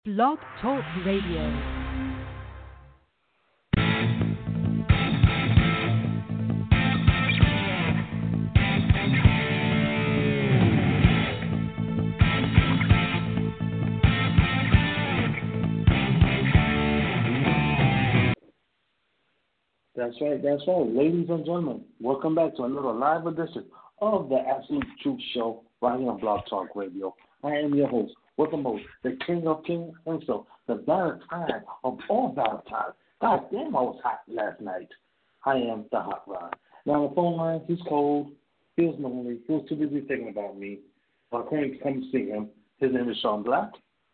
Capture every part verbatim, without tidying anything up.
Blog Talk Radio. That's right, that's right. Ladies and gentlemen, welcome back to another live edition of the Absolute Truth Show right here on Blog Talk Radio. I am your host, with the most, the king of kings himself, the Valentine of all Valentines. God damn, I was hot last night. I am the Hot Rod. Now, on the phone line, he's cold, he was lonely, he was too busy thinking about me. I couldn't come see him. His name is Sean Black.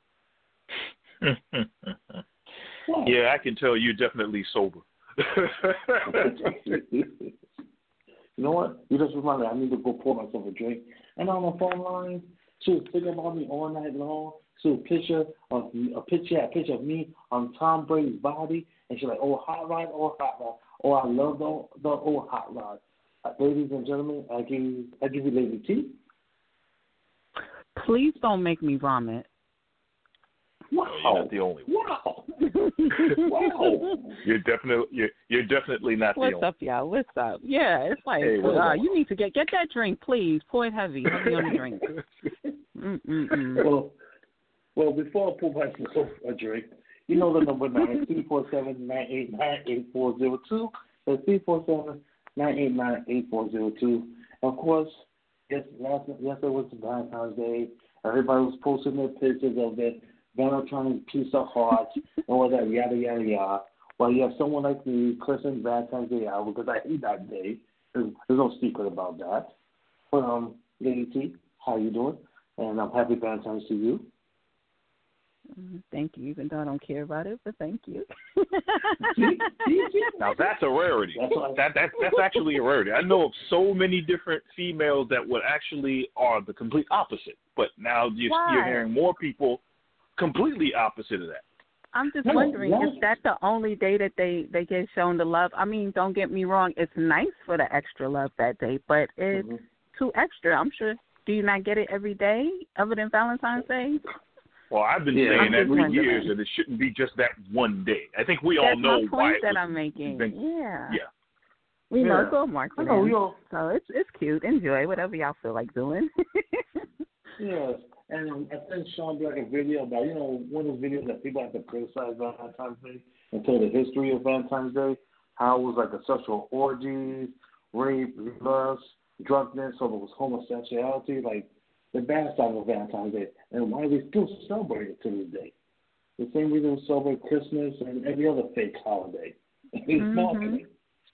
Yeah, I can tell you're definitely sober. You know what? You just reminded me, I need to go pour myself a drink. And on the phone line, she was thinking about me all night long. She was a picture of a picture, a picture of me on Tom Brady's body, and she's like, "Oh, hot rod, oh, hot rod, oh, I love the the oh, hot rod." Uh, ladies and gentlemen, I give you, I give you Lady T. Please don't make me vomit. Wow. You're not the only one. Wow. Wow. You're definitely you're, you're definitely not the What's only up, y'all? What's up? Yeah, it's like, Hey, what's uh, up? you need to get get that drink, please. Pour it heavy, heavy on the drink. Mm-mm-mm. Well, well, before I pour myself a drink, you know the number now is three four seven, nine eight nine, eight four zero two. That's three four seven, nine eight nine, eight four zero two. Of course, yes, last yesterday was Valentine's Day. Everybody was posting their pictures of their Valentine's piece of heart and all that yada yada yada. Well, you have someone like me cursing Valentine's Day out because I hate that day. There's, there's no secret about that. But um, Lady T, how you doing? And I'm happy Valentine's to you. Mm, Thank you, even though I don't care about it, but thank you. Now that's a rarity. That's what I- That that that's actually a rarity. I know of so many different females that would actually are the complete opposite. But now you're, you're Why? hearing more people completely opposite of that. I'm just No, wondering, no. is that the only day that they, they get shown the love? I mean, don't get me wrong, it's nice for the extra love that day, but it's Mhm. too extra. I'm sure, do you not get it every day other than Valentine's Day? Well, I've been Yeah. saying I'm that just for wondering. years that it shouldn't be just that one day. I think we all That's know my why. point it that was I'm making. invented. Yeah. Yeah. We know Yeah. it's all I marketing. know, we all, So it's it's cute. Enjoy whatever y'all feel like doing. yes. And um, I sent Sean Black a video about, you know, one of those videos that people have to criticize Valentine's Day and tell the history of Valentine's Day, how it was like a sexual orgies, rape, lust, drunkenness, so it was homosexuality, like the bad side of Valentine's Day, and why we still celebrate it to this day. The same reason we celebrate Christmas and every other fake holiday. It's Mhm. marketing.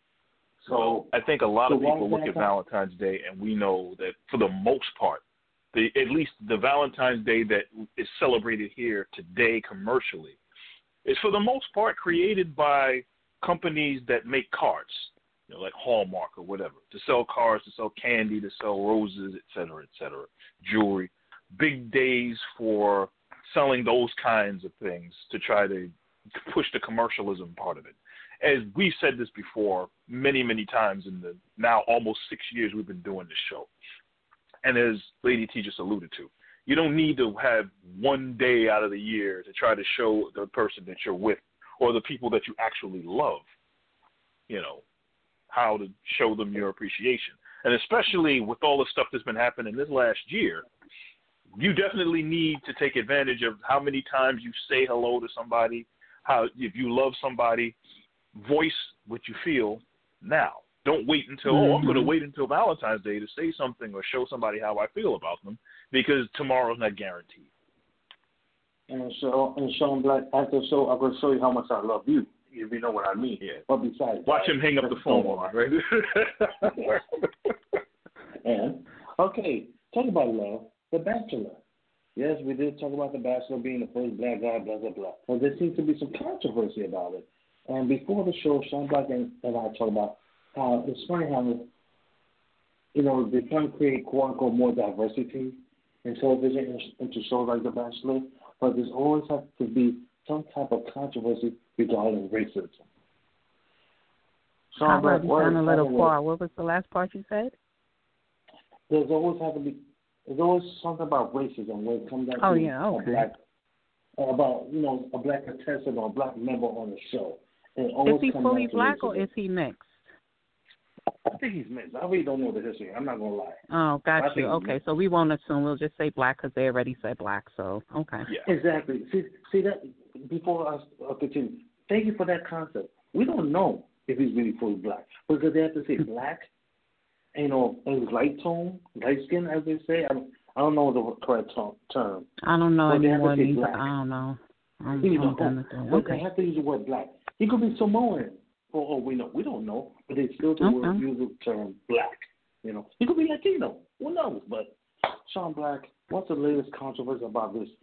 So I think a lot so of why people look at Valentine's- Valentine's Day, and we know that for the most part, the at least the Valentine's Day that is celebrated here today commercially is for the most part created by companies that make cards, you know, like Hallmark or whatever, to sell cards, to sell candy, to sell roses, et cetera, et cetera, jewelry. Big days for selling those kinds of things to try to push the commercialism part of it. As we've said this before many, many times in the now almost six years we've been doing this show. And as Lady T just alluded to, you don't need to have one day out of the year to try to show the person that you're with or the people that you actually love, you know, how to show them your appreciation. And especially with all the stuff that's been happening this last year, you definitely need to take advantage of how many times you say hello to somebody, how if you love somebody, voice what you feel now. Don't wait until, mm-hmm. oh, I'm going to wait until Valentine's Day to say something or show somebody how I feel about them, because tomorrow's not guaranteed. And so, and Sean Black, after the show, I'm going to show you how much I love you, if you know what I mean. Yeah. But besides Watch that, him hang up the phone, right? And, okay, talk about love, The Bachelor. Yes, we did talk about The Bachelor being the first black guy, blah, blah, blah. But there seems to be some controversy about it. And before the show, Sean Black and, and I talked about how it's funny how, you know, they're trying to create, quote unquote, more diversity in television into shows like The Bachelor, but there's always has to be some type of controversy regarding racism. Sean Black, you sound a little far. What was the last part you said? There's always have to be, there's always something about racism when it comes down oh, to yeah, okay. a black. about you know a black contestant or a black member on the show. And it Is always he comes fully down to black or racism. is he mixed? I think he's mixed. I really don't know the history. I'm not gonna lie. Oh, I got think you. he's Okay, mixed. so we won't assume. We'll just say black because they already said black. So, okay. Yeah. Exactly. See, see that before I uh, continue. Thank you for that concept. We don't know if he's really fully black because they have to say black, you know, and his light tone, light skin, as they say. I don't, I don't know the correct t- term. I don't know But they have to anyone say either. black. I don't know. I'm, You I'm know, done with that. but Okay. they have to use the word black. He could be Samoan, for all we know. We don't know, but they still do Okay. use the term black. You know, he could be Latino. Who knows? But Sean Black, what's the latest controversy about this?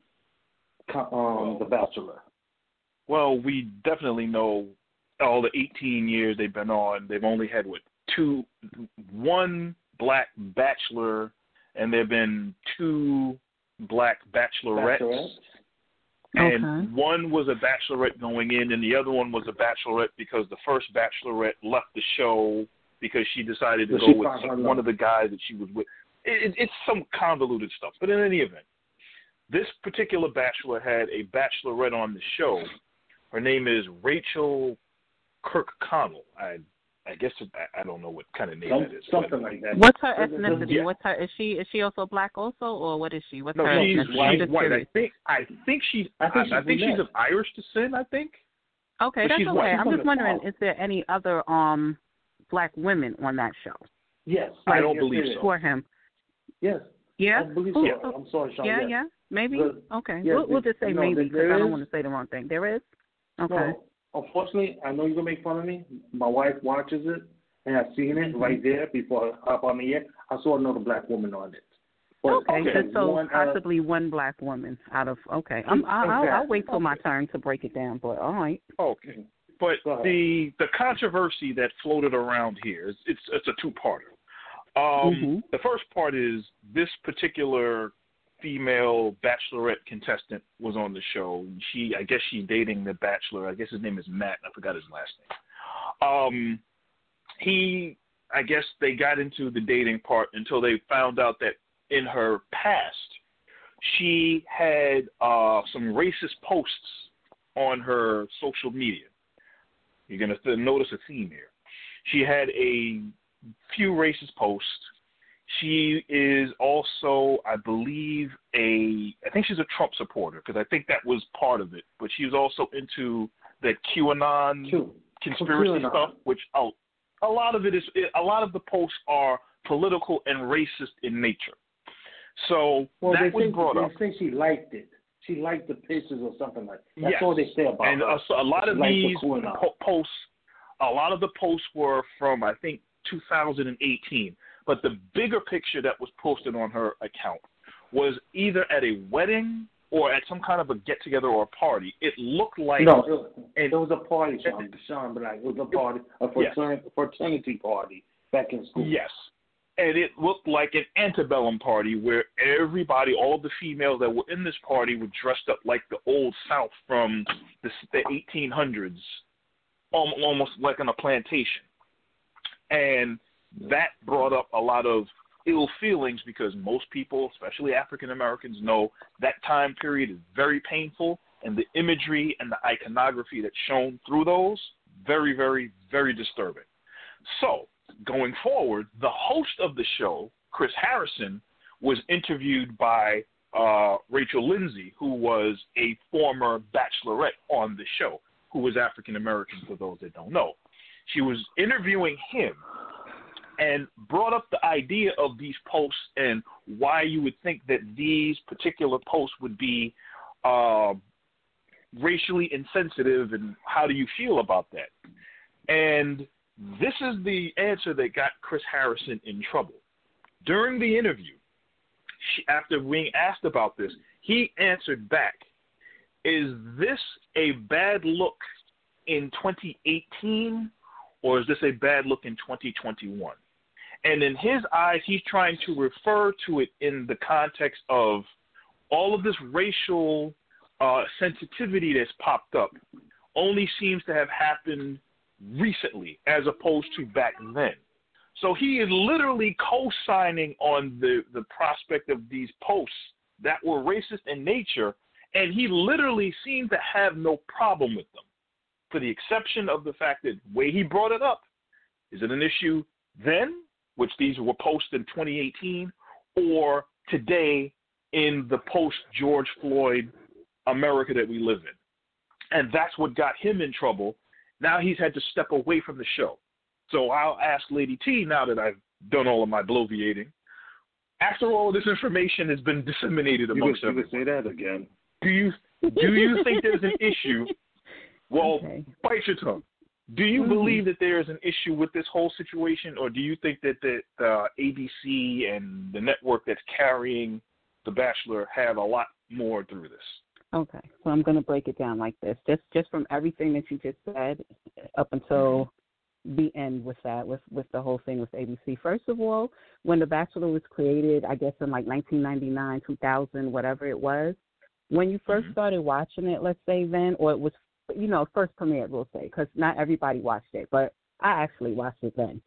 Um, The Bachelor. Well, we definitely know all the eighteen years they've been on, they've only had, what, two, one black bachelor, and there have been two black bachelorettes. Bachelorettes? And Okay. one was a bachelorette going in, and the other one was a bachelorette because the first bachelorette left the show because she decided to Well, go she with found her some, love. one of the guys that she was with. It, it, it's some convoluted stuff. But in any event, this particular bachelor had a bachelorette on the show. Her name is Rachel Kirkconnell. I I guess it, I, I don't know what kind of name Some, that is. something but, like that. What's her Doesn't- doesn't- ethnicity? Yeah. What's her? Is she is she also black also, or what is she? What's no, her she's, ethnicity? she's I'm just white. I curious. think I think she's I think she's I, I think she's brunette. of Irish descent. I think. Okay, But that's she's okay. white. She's I'm from just the wondering, South. is there any other um black women on that show Yes. I don't yes, believe there is. so. for him? Yes. Yeah. I believe Who- so. I'm sorry, Sean. Yeah, yes. yeah, maybe. Good. Okay, Yes, we'll, we'll just say no, maybe there- because there I don't is. want to say the wrong thing. There is. Okay. No, unfortunately, I know you're gonna make fun of me. My wife watches it, and I've seen it Mm-hmm. right there before I hop on the air. I saw another black woman on it. But Okay, okay, so, so one out of- possibly one black woman out of. Okay, I'm, I'll, I'll, I'll Exactly. wait till my turn to break it down. But all right. Okay. But Go ahead. the the controversy that floated around here is it's it's a two parter. Um, Mhm. The first part is this particular female bachelorette contestant was on the show. She I guess she's dating the bachelor. I guess his name is Matt. I forgot his last name. Um, he I guess they got into the dating part until they found out that in her past she had uh, some racist posts on her social media. You're going to notice a theme here. She had a few racist posts. She is also, I believe, a, I think she's a Trump supporter because I think that was part of it. But she was also into that QAnon Two. conspiracy QAnon. stuff, which oh, a lot of it is, a lot of the posts are political and racist in nature. So Well, that they was say, brought they up. say she liked it. She liked the pictures or something like that. That's Yes. all they say about And her. uh, so a lot of She liked the these QAnon. po- posts, a lot of the posts were from, I think, two thousand eighteen. But the bigger picture that was posted on her account was either at a wedding or at some kind of a get-together or a party. It looked like No, it was, and- it was a party, Sean. Sean, but like, it was a party, a fraternity, fraternity party back in school. yes. And it looked like an antebellum party where everybody, all the females that were in this party were dressed up like the old South from the, the eighteen hundreds, al- almost like on a plantation. And that brought up a lot of ill feelings because most people, especially African Americans, know that time period is very painful, and the imagery and the iconography that's shown through those, very, very, very disturbing. So, going forward, the host of the show, Chris Harrison, was interviewed by uh, Rachel Lindsay, who was a former bachelorette on the show, who was African American, for those that don't know. She was interviewing him and brought up the idea of these posts and why you would think that these particular posts would be uh, racially insensitive, and how do you feel about that? And this is the answer that got Chris Harrison in trouble. During the interview, she, after being asked about this, he answered back, is this a bad look in twenty eighteen, or is this a bad look in twenty twenty-one? And in his eyes, he's trying to refer to it in the context of all of this racial uh, sensitivity that's popped up only seems to have happened recently as opposed to back then. So he is literally co-signing on the, the prospect of these posts that were racist in nature And he literally seemed to have no problem with them, for the exception of the fact that the way he brought it up, is it an issue then, which these were posted in twenty eighteen, or today in the post-George Floyd America that we live in? And that's what got him in trouble. Now he's had to step away from the show. So I'll ask Lady T, now that I've done all of my bloviating, after all of this information has been disseminated amongst everyone. You would say that again. Do you, do you think there's an issue? Well, okay. Bite your tongue. Do you mm-hmm. believe that there is an issue with this whole situation, or do you think that the uh, A B C and the network that's carrying The Bachelor have a lot more through this? Okay, so I'm going to break it down like this. Just just from everything that you just said up until the end with that, with, with the whole thing with A B C. First of all, when The Bachelor was created, I guess in like nineteen ninety-nine, two thousand, whatever it was, when you first mm-hmm. started watching it, let's say then, or it was, you know, first premiered, we'll say, because not everybody watched it, but I actually watched it then.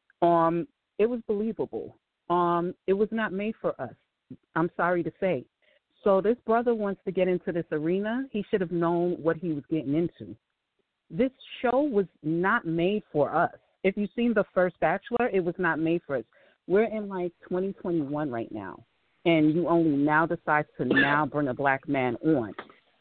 Um, it was believable. Um, it was not made for us, I'm sorry to say. So this brother wants to get into this arena. He should have known what he was getting into. This show was not made for us. If you've seen the first Bachelor, it was not made for us. We're in like twenty twenty-one right now, and you only now decide to now bring a black man on.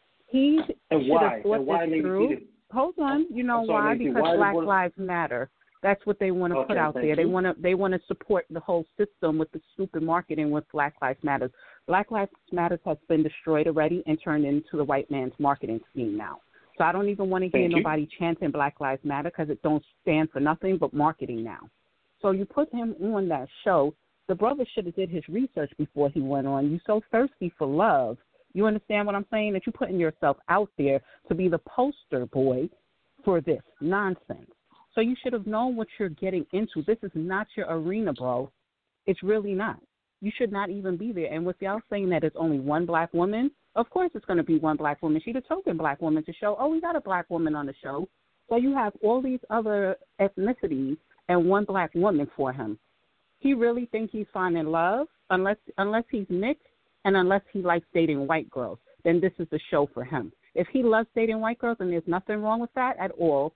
He and should why? have thought and why this through. Hold on, you know sorry, why? Lacey, Because why Black was... Lives Matter. That's what they want to okay, put out there. You. They want to they want to support the whole system with the stupid marketing with Black Lives Matter. Black Lives Matter has been destroyed already and turned into the white man's marketing scheme now. So I don't even want to hear Thank nobody you. chanting Black Lives Matter because it don't stand for nothing but marketing now. So you put him on that show. The brother should have did his research before he went on. You so thirsty for love. You understand what I'm saying? That you're putting yourself out there to be the poster boy for this nonsense. So you should have known what you're getting into. This is not your arena, bro. It's really not. You should not even be there. And with y'all saying that it's only one black woman, of course it's going to be one black woman. She's the token black woman to show, oh, we got a black woman on the show. So you have all these other ethnicities and one black woman for him. He really thinks he's finding love unless unless he's mixed and unless he likes dating white girls. Then this is the show for him. If he loves dating white girls and there's nothing wrong with that at all,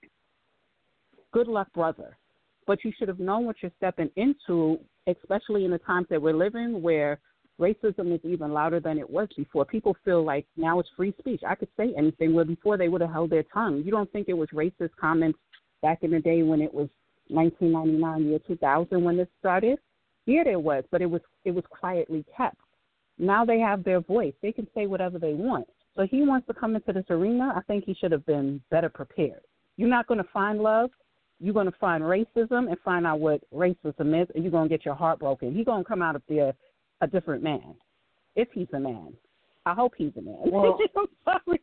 good luck, brother. But you should have known what you're stepping into, especially in the times that we're living where racism is even louder than it was before. People feel like now it's free speech. I could say anything where before they would have held their tongue. You don't think it was racist comments back in the day when it was nineteen ninety-nine, year two thousand when this started? Yeah, there was, but it was it was quietly kept. Now they have their voice. They can say whatever they want. So he wants to come into this arena. I think he should have been better prepared. You're not going to find love. You're going to find racism and find out what racism is, and you're going to get your heart broken. He's going to come out of there a different man, if he's a man. I hope he's a man. Well, I'm sorry.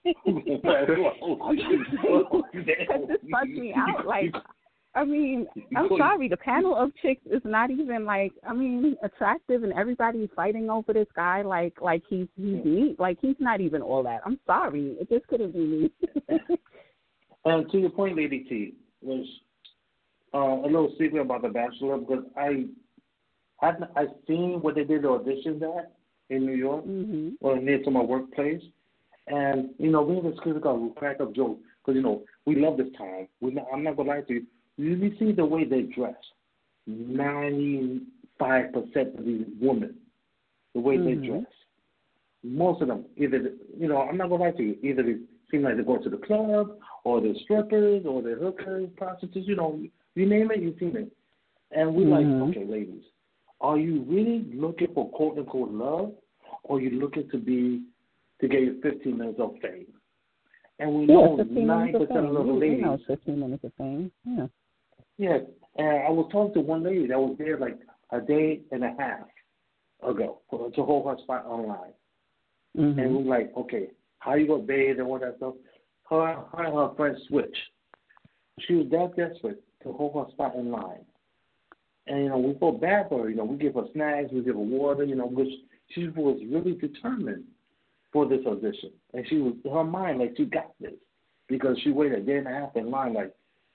Because this bugs me out. Like, I mean, I'm sorry. The panel of chicks is not even like, I mean, attractive, and everybody's fighting over this guy like, like he's he's neat. Like he's not even all that. I'm sorry. It just couldn't be me. And to your point, Lady T, was uh, a little secret about The Bachelor because I I've I've seen what they did the auditions at in New York mm-hmm. or near to my workplace, and you know we have this critical crack up joke because you know we love this time. We not, I'm not gonna lie to you. You see the way they dress. Ninety-five percent of these women, the way mm-hmm. they dress. Most of them, either you know, I'm not gonna lie to you. Either they seem like they go to the club, or they're strippers, or they're hookers, prostitutes. You know, you name it, you've seen it. And we're mm-hmm. like, okay, ladies, are you really looking for quote unquote love, or are you looking to be to get your fifteen minutes of fame? And we know nine percent of the ladies. You know, fifteen minutes of fame. Yeah. Yeah, and I was talking to one lady that was there like a day and a half ago to hold her spot online. Mm-hmm. And we were like, okay, how you gonna bathe and all that stuff? Her, her and her friend switched. She was that desperate to hold her spot in line. And, you know, we felt bad for her. You know, we give her snacks, we give her water, you know, which she was really determined for this audition. And she was, in her mind, like, she got this. Because she waited a day and a half in line, like,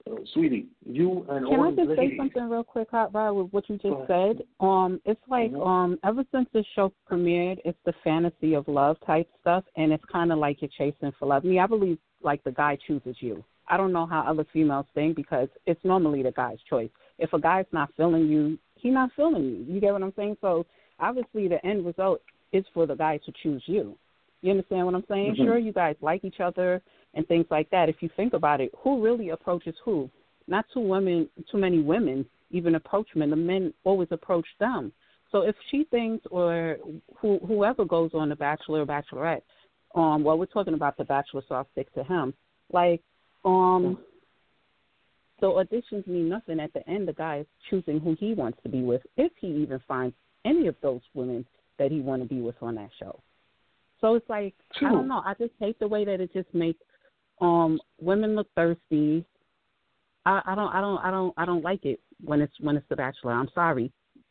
uh, sweetie, you and Can all I these just say ladies. something real quick, Hot Rod, with what you Go just ahead. said? Um, it's like Mhm. um, ever since the show premiered, it's the fantasy of love type stuff, and it's kind of like you're chasing for love. Me, I believe like the guy chooses you. I don't know how other females think because it's normally the guy's choice. If a guy's not feeling you, he's not feeling you. You get what I'm saying? So obviously the end result is for the guy to choose you. You understand what I'm saying? Mhm. Sure, you guys like each other and things like that. If you think about it, who really approaches who? Not too women, too many women even approach men. The men always approach them. So if she thinks, or who, whoever goes on The Bachelor or Bachelorette, um, well, we're talking about The Bachelor, so I'll stick to him. Like, um, the auditions mean nothing. At the end, the guy is choosing who he wants to be with, if he even finds any of those women that he want to be with on that show. So it's like, True. I don't know. I just hate the way that it just makes um, women look thirsty. I, I don't, I don't, I don't, I don't like it when it's when it's The Bachelor. I'm sorry,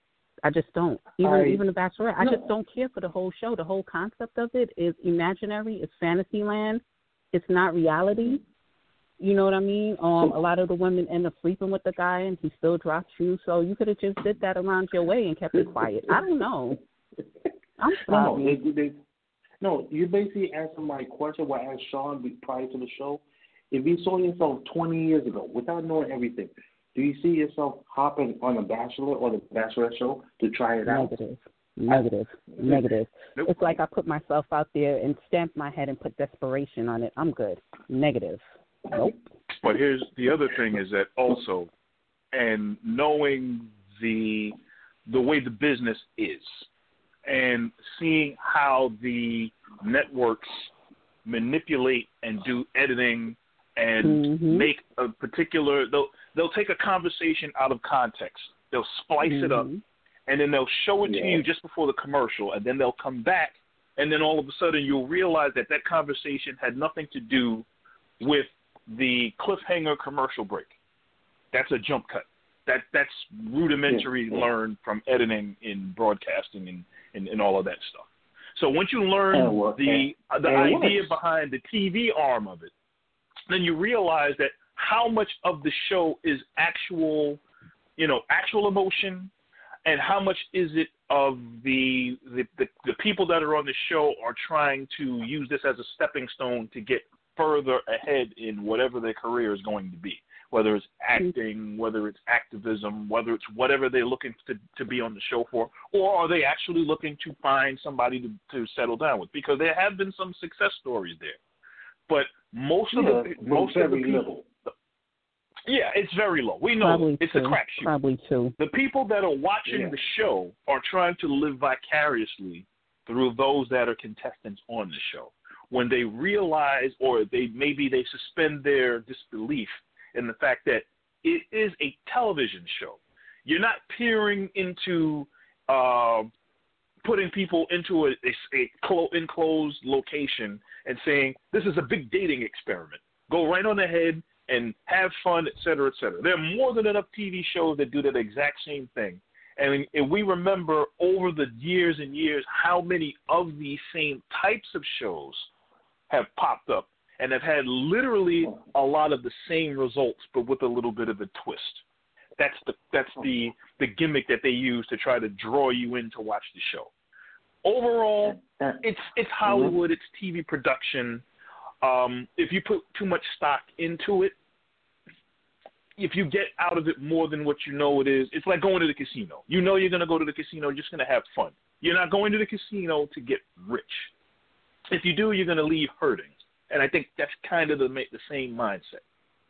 I just don't. Even I, even The Bachelorette, I no. just don't care for the whole show. The whole concept of it is imaginary. It's fantasy land. It's not reality. You know what I mean? Um, a lot of the women end up sleeping with the guy, and he still drops you. So you could have just did that around your way and kept it quiet. I don't know. I'm No, sorry. they, they, no, you basically answered my question. What I asked Sean prior to the show. If you saw yourself twenty years ago, without knowing everything, do you see yourself hopping on a Bachelor or the Bachelorette show to try it out? Negative. Negative. Negative. Nope. It's like I put myself out there and stamped my head and put desperation on it. I'm good. Negative. Nope. But here's the other thing is that also, and knowing the the way the business is, and seeing how the networks manipulate and do editing and mm-hmm. make a particular they'll they'll take a conversation out of context. They'll splice mm-hmm. it up, and then they'll show it yeah. to you just before the commercial, and then they'll come back, and then all of a sudden you'll realize that that conversation had nothing to do with the cliffhanger commercial break. That's a jump cut. That that's rudimentary yeah. learned from editing in broadcasting and, and, and all of that stuff. So once you learn and the and, the and idea works. behind the T V arm of it, then you realize that how much of the show is actual, you know, actual emotion, and how much is it of the the, the the people that are on the show are trying to use this as a stepping stone to get further ahead in whatever their career is going to be, whether it's acting, whether it's activism, whether it's whatever they're looking to, to be on the show for, or are they actually looking to find somebody to, to settle down with? Because there have been some success stories there, but most of yeah, the most of the people, little. yeah, it's very low. We know Probably it's two. a crapshoot. Probably two. The people that are watching yeah. the show are trying to live vicariously through those that are contestants on the show. When they realize, or they maybe they suspend their disbelief in the fact that it is a television show. You're not peering into uh, putting people into a, a, a clo- enclosed location and saying, this is a big dating experiment. Go right on ahead and have fun, et cetera, et cetera. There are more than enough T V shows that do that exact same thing. And, and we remember over the years and years how many of these same types of shows have popped up and have had literally a lot of the same results, but with a little bit of a twist. That's the that's the, the gimmick that they use to try to draw you in to watch the show. Overall, it's it's Hollywood, it's T V production. Um, if you put too much stock into it, if you get out of it more than what you know it is, it's like going to the casino. You know you're going to go to the casino, you're just going to have fun. You're not going to the casino to get rich. If you do, you're going to leave hurting. And I think that's kind of the, the same mindset.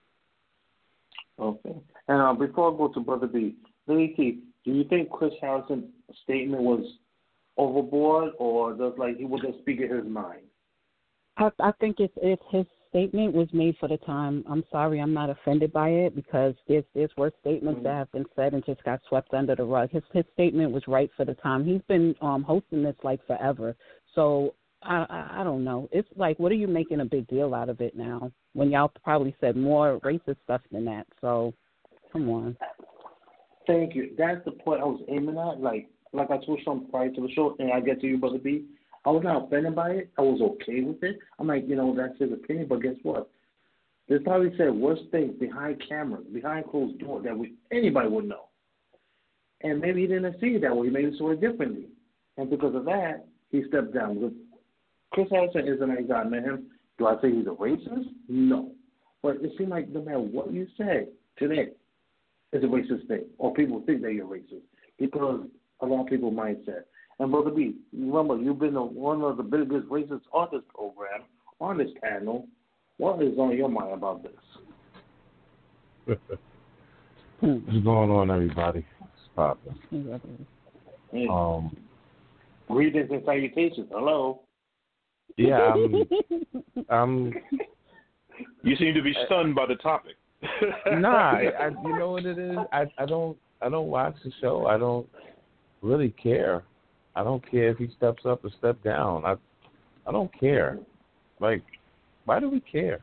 Okay. And uh, before I go to Brother B, Lady T, do you think Chris Harrison's statement was overboard, or does like he was just speaking his mind? I, I think if if his statement was made for the time, I'm sorry, I'm not offended by it because there's there's worse statements mm-hmm. that have been said and just got swept under the rug. His his statement was right for the time. He's been um, hosting this like forever, so I, I I don't know. It's like, what are you making a big deal out of it now when y'all probably said more racist stuff than that? So come on. Thank you. That's the point I was aiming at. Like like I told Sean prior to the show, and I get to you, Brother B. I was not offended by it. I was okay with it. I'm like, you know, that's his opinion, but guess what? They probably said worse things behind cameras, behind closed doors that we anybody would know. And maybe he didn't see it that way. Maybe he saw it differently. And because of that, he stepped down. Because Chris Harrison is a nice guy. I met him. Do I say he's a racist? No. But it seems like no matter what you say today, it's a racist thing. Or people think that you're racist. Because a lot of people mindset. And Brother B, remember, you've been on one of the biggest racist on this program, on this panel. What is on your mind about this? What's going on, everybody? It's popping. Hey. Um, Greetings and salutations. Hello. Yeah, I'm. I'm You seem to be stunned by the topic. nah, I, I, you know what it is. I, I don't. I don't watch the show. I don't really care. I don't care if he steps up or step down. I. I don't care. Like, why do we care?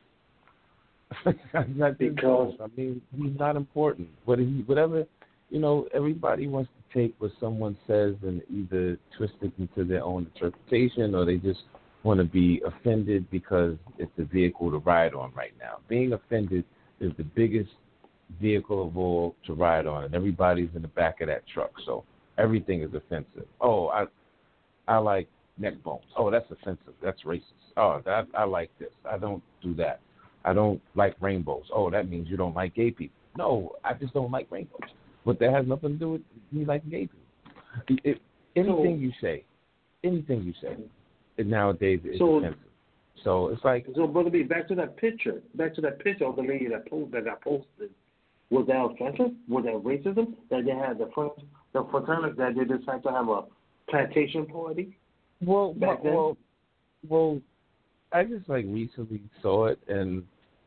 Because I mean, he's not important. What he, whatever, you know, everybody wants to take what someone says and either twist it into their own interpretation, or they just want to be offended because it's a vehicle to ride on right now. Being offended is the biggest vehicle of all to ride on, and everybody's in the back of that truck, so everything is offensive. Oh, I, I like neck bones. Oh, that's offensive. That's racist. Oh, that I like this. I don't do that. I don't like rainbows. Oh, that means you don't like gay people. No, I just don't like rainbows. But that has nothing to do with me liking gay people. If, anything so, you say, anything you say, nowadays is so, offensive. So it's like. So, Brother B, back to that picture. Back to that picture of the lady that post that got posted. Was that offensive? Was that racism? That they had the front, the fraternity that they decided to have a plantation party? Well, back then? well, well. I just like recently saw it, and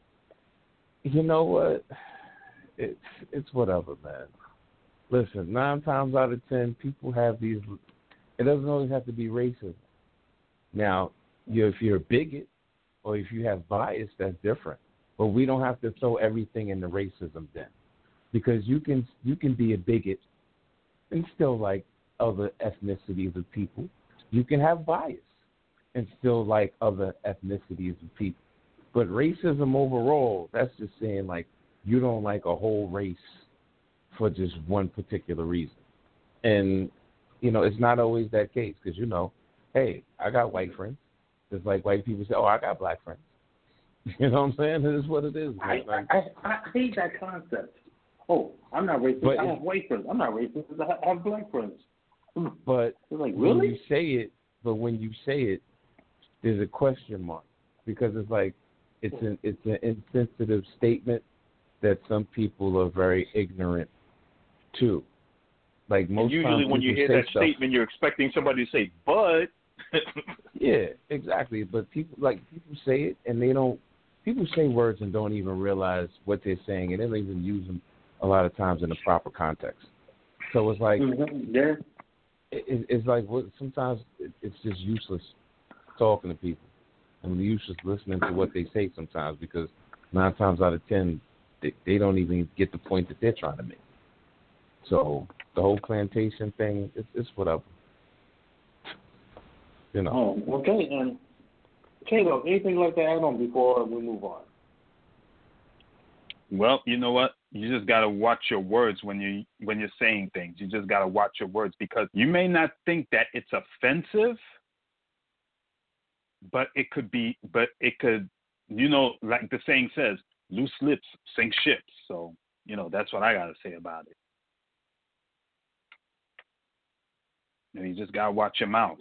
you know what? It's it's whatever, man. Listen, nine times out of ten, people have these. It doesn't always have to be racism. Now, you if you're a bigot or if you have bias, that's different. But we don't have to throw everything into racism then, because you can you can be a bigot and still like other ethnicities of people. You can have bias and still like other ethnicities of people. But racism overall, that's just saying like you don't like a whole race for just one particular reason. And, you know, it's not always that case because, you know, hey, I got white friends. Just like white people say, oh, I got black friends. You know what I'm saying? It is what it is. I, like, I, I hate that concept. Oh, I'm not racist. But I have white friends. I'm not racist. I have black friends. But it's like, when really? you say it, but when you say it, there's a question mark because it's like it's an it's an insensitive statement that some people are very ignorant to. Like most and usually times when you hear that stuff, statement, you're expecting somebody to say, "But." Yeah, exactly. But people like people say it and they don't. People say words and don't even realize what they're saying, and they don't even use them a lot of times in the proper context. So it's like, mm-hmm. yeah, it, it's like what, sometimes it, it's just useless talking to people, and useless listening to what they say sometimes because nine times out of ten they, they don't even get the point that they're trying to make. So the whole plantation thing, it's, it's whatever. You know. Oh, okay. And Caleb, anything like to add on before we move on? Well, you know what? You just gotta watch your words when you when you're saying things. You just gotta watch your words because you may not think that it's offensive, but it could be. But it could, you know, like the saying says, "Loose lips sink ships." So, you know, that's what I gotta say about it. And you just gotta watch your mouth.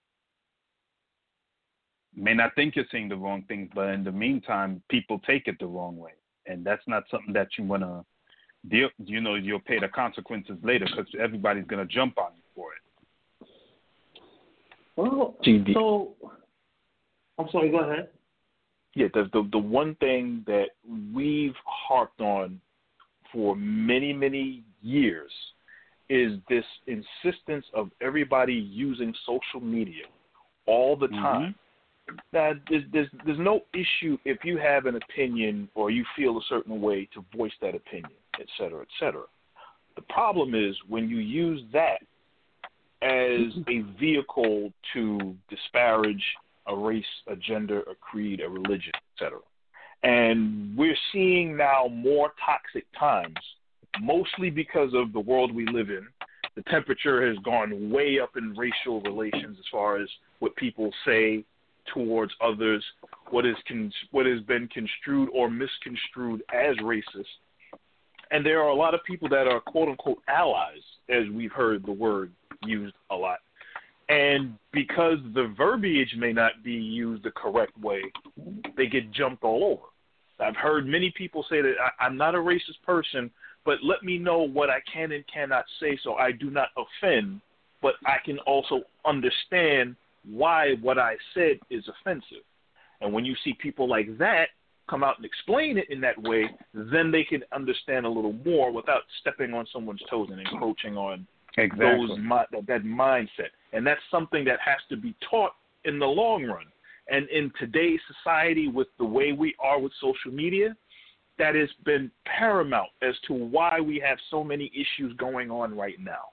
You may not think you're saying the wrong things, but in the meantime, people take it the wrong way. And that's not something that you want to deal, you know, you'll pay the consequences later because everybody's going to jump on you for it. Well, so, I'm sorry, go ahead. Yeah, the, the, the one thing that we've harped on for many, many years is this insistence of everybody using social media all the time. Mm-hmm. Now, there's, there's, there's no issue if you have an opinion or you feel a certain way to voice that opinion, et cetera, et cetera. The problem is when you use that as a vehicle to disparage a race, a gender, a creed, a religion, et cetera. And we're seeing now more toxic times, mostly because of the world we live in. The temperature has gone way up in racial relations as far as what people say towards others, what is con- what has been construed or misconstrued as racist. And there are a lot of people that are quote-unquote allies, as we've heard the word used a lot. And because the verbiage may not be used the correct way, they get jumped all over. I've heard many people say that I, I'm not a racist person, but let me know what I can and cannot say so I do not offend, but I can also understand why what I said is offensive. And when you see people like that come out and explain it in that way, then they can understand a little more without stepping on someone's toes and encroaching on exactly. those that, that mindset. And that's something that has to be taught in the long run. And in today's society, with the way we are with social media, that has been paramount as to why we have so many issues going on right now.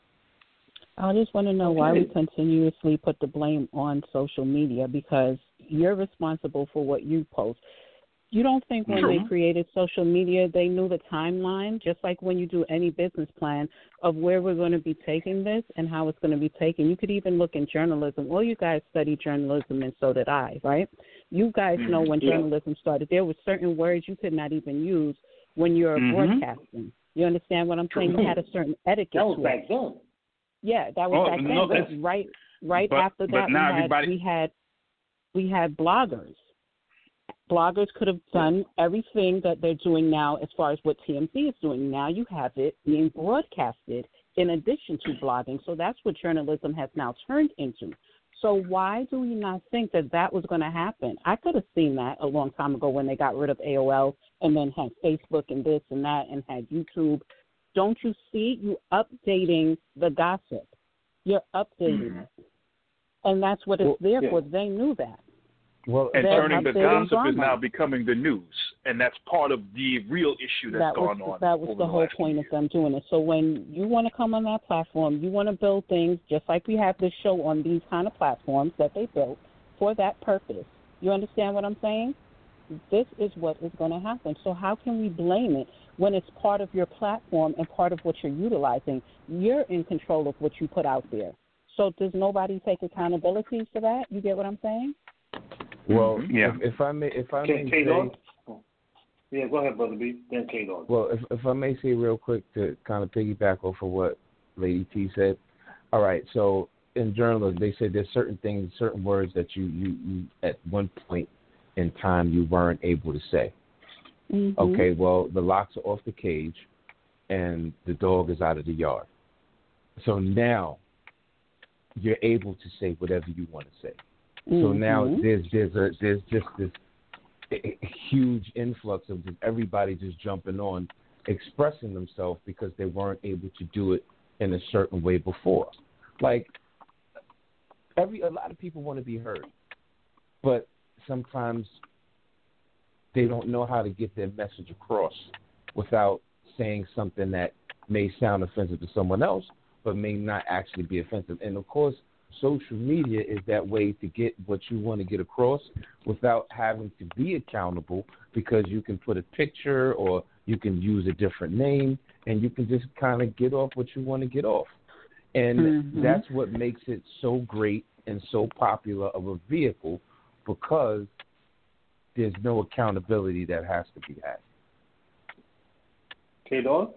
I just want to know why we continuously put the blame on social media, because you're responsible for what you post. You don't think when mm-hmm. they created social media, they knew the timeline, just like when you do any business plan of where we're going to be taking this and how it's going to be taken. You could even look in journalism. Well, you guys study journalism, and so did I, right? You guys mm-hmm. know when yeah. journalism started, there were certain words you could not even use when you're mm-hmm. broadcasting. You understand what I'm saying? You had a certain etiquette. That was back then. Yeah, that was oh, back then. No, but right, right but, after that, we had, everybody... we had we had bloggers. Bloggers could have done everything that they're doing now as far as what T M Z is doing. Now you have it being broadcasted in addition to blogging. So that's what journalism has now turned into. So why do we not think that that was going to happen? I could have seen that a long time ago when they got rid of A O L and then had Facebook and this and that and had YouTube. Don't you see? You updating the gossip. You're updating mm-hmm. it. And that's what it's well, there yeah. for. They knew that. Well, and turning the gossip is now becoming the news, and that's part of the real issue that's that gone was, on. That was the, the whole point of them doing it. So when you want to come on that platform, you want to build things just like we have this show on these kind of platforms that they built for that purpose. You understand what I'm saying? This is what is going to happen. So how can we blame it when it's part of your platform and part of what you're utilizing? You're in control of what you put out there. So does nobody take accountability for that? You get what I'm saying? Well, mm-hmm. yeah. if, if I may, if I K- may K-Dog? say, yeah, go ahead, Brother B. Then K-Dog. Well, if if I may say real quick to kind of piggyback off of what Lady T said. All right, so in journalism, they said there's certain things, certain words that you, you, you at one point in time you weren't able to say. Mm-hmm. Okay, well, the locks are off the cage, and the dog is out of the yard. So now you're able to say whatever you want to say. Mm-hmm. So now there's there's a, there's just this a, a huge influx of just everybody just jumping on, expressing themselves because they weren't able to do it in a certain way before. Like every a lot of people want to be heard, but sometimes they don't know how to get their message across without saying something that may sound offensive to someone else, but may not actually be offensive. And of course, social media is that way to get what you want to get across without having to be accountable, because you can put a picture or you can use a different name and you can just kind of get off what you want to get off. And mm-hmm. that's what makes it so great and so popular of a vehicle, because there's no accountability that has to be had. K-Dog?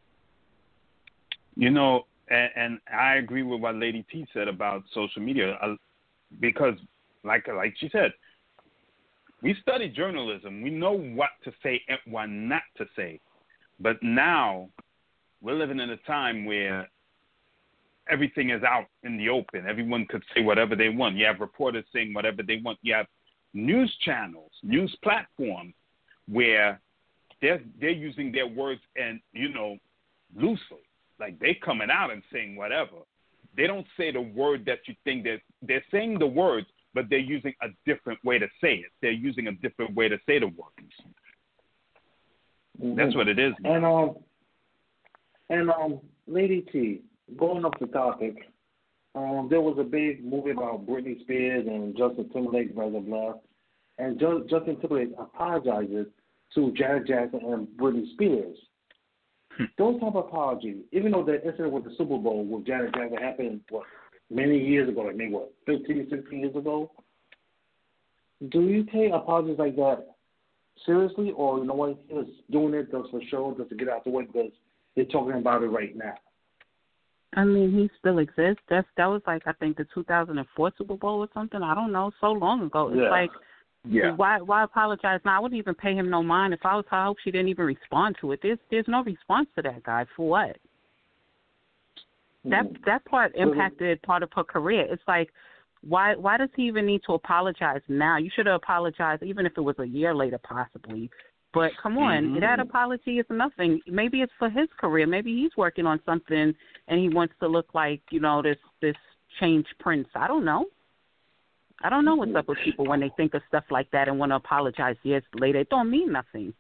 You know, and, and I agree with what Lady T said about social media, uh, because, like like she said, we study journalism. We know what to say and what not to say. But now we're living in a time where everything is out in the open. Everyone could say whatever they want. You have reporters saying whatever they want. You have news channels, news platforms where they're they're using their words and, you know, loosely. Like they coming out and saying whatever. They don't say the word that you think that they're saying the words, but they're using a different way to say it. They're using a different way to say the words. Mm-hmm. That's what it is. And um, and um, Lady T, going off the topic, um, there was a big movie about Britney Spears and Justin Timberlake, blah blah blah. and Justin Timberlake apologizes to Janet Jackson and Britney Spears. Those type of apologies, even though the incident with the Super Bowl with Janet Jackson happened, what, many years ago, like maybe, what, fifteen, sixteen years ago, do you take apologies like that seriously, or, you know what, he was doing it just for show, just to get out the way because they're talking about it right now? I mean, he still exists. That's, that was like, I think, the two thousand four Super Bowl or something. I don't know, so long ago. It's yeah. like, Yeah. Why why apologize now? I wouldn't even pay him no mind. If I was her, I hope she didn't even respond to it. There's there's no response to that guy. For what? Mm-hmm. That that part impacted part of her career. It's like, why why does he even need to apologize now? You should have apologized even if it was a year later possibly. But come on, mm-hmm. that apology is nothing. Maybe it's for his career. Maybe he's working on something and he wants to look like, you know, this this changed prince. I don't know. I don't know what's up with people when they think of stuff like that and want to apologize years later. It don't mean nothing.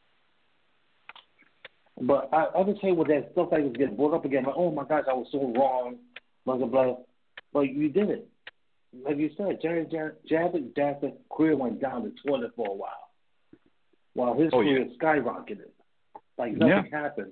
But I, I just hate when that stuff like this gets brought up again. Like, oh my gosh, I was so wrong, blah blah blah. But you did it, like you said. Janet Janet Jackson's career went down the toilet for a while, while his oh, career yeah. skyrocketed. Like nothing yeah. happened,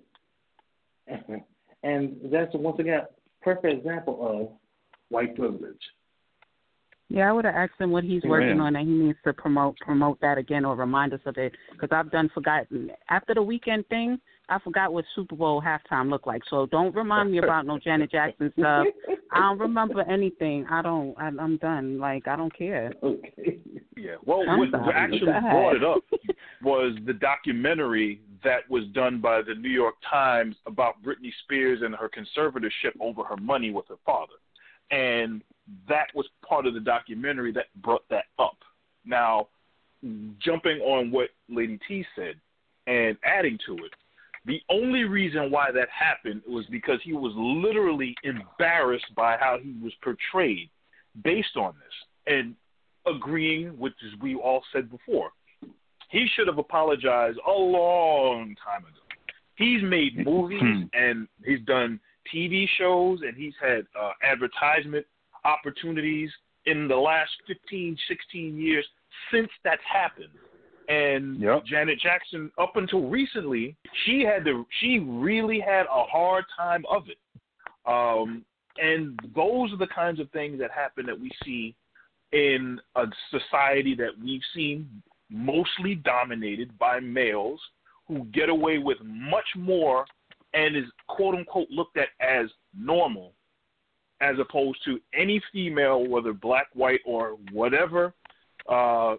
and that's once again perfect example of white privilege. Yeah, I would have asked him what he's working yeah. on, and he needs to promote promote that again or remind us of it, because I've done forgotten. After the weekend thing, I forgot what Super Bowl halftime looked like. So don't remind me about no Janet Jackson stuff. I don't remember anything. I don't. I, I'm done. Like, I don't care. Okay. Yeah. Well, I'm what sorry. actually brought it up was the documentary that was done by the New York Times about Britney Spears and her conservatorship over her money with her father. And that was part of the documentary that brought that up. Now, jumping on what Lady T said and adding to it, the only reason why that happened was because he was literally embarrassed by how he was portrayed based on this, and agreeing with, as we all said before, he should have apologized a long time ago. He's made movies and he's done T V shows, and he's had uh, advertisement opportunities in the last fifteen, sixteen years since that's happened. And yep. Janet Jackson, up until recently, she had to, she really had a hard time of it. Um, and those are the kinds of things that happen that we see in a society that we've seen mostly dominated by males who get away with much more and is quote-unquote looked at as normal, as opposed to any female, whether black, white, or whatever uh,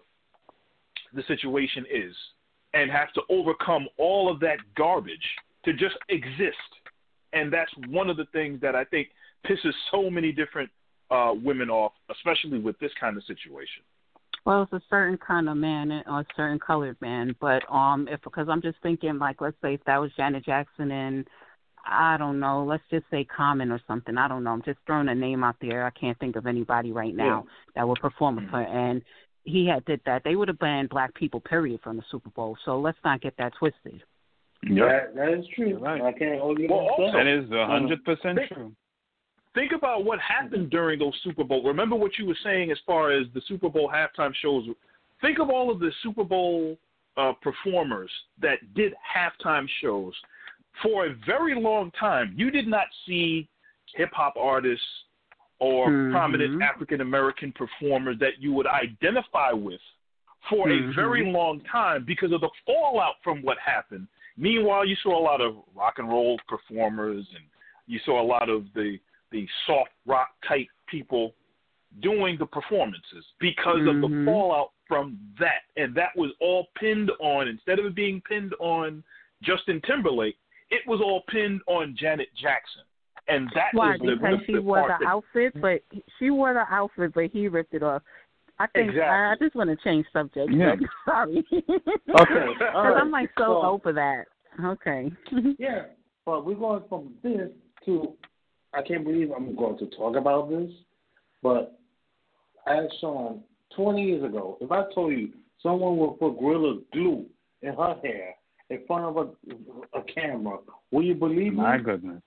the situation is, and have to overcome all of that garbage to just exist. And that's one of the things that I think pisses so many different uh, women off, especially with this kind of situation. Well, it's a certain kind of man or a certain colored man, but um, if because I'm just thinking, like, let's say if that was Janet Jackson and I don't know, let's just say Common or something. I don't know. I'm just throwing a name out there. I can't think of anybody right now yeah. that would perform with her. And he had did that. They would have banned black people, period, from the Super Bowl. So let's not get that twisted. Yeah, that, that is true. Right. I can't hold you. Well, also, that is a hundred percent true. Think about what happened during those Super Bowl. Remember what you were saying as far as the Super Bowl halftime shows. Think of all of the Super Bowl uh, performers that did halftime shows. For a very long time, you did not see hip-hop artists or mm-hmm. prominent African-American performers that you would identify with for mm-hmm. a very long time because of the fallout from what happened. Meanwhile, you saw a lot of rock and roll performers, and you saw a lot of the the soft rock type people doing the performances because mm-hmm. of the fallout from that. And that was all pinned on, instead of it being pinned on Justin Timberlake, it was all pinned on Janet Jackson. And that Why? was the because she the wore part the that, outfit, but she wore the outfit, but he ripped it off. I think exactly. I, I just want to change subject. Yeah. But, sorry. Okay. Because right. I'm like so, so over that. Okay. Yeah, but we're going from this to, I can't believe I'm going to talk about this, but as Sean, twenty years ago, if I told you someone would put Gorilla Glue in her hair in front of a, a camera, will you believe me? My goodness.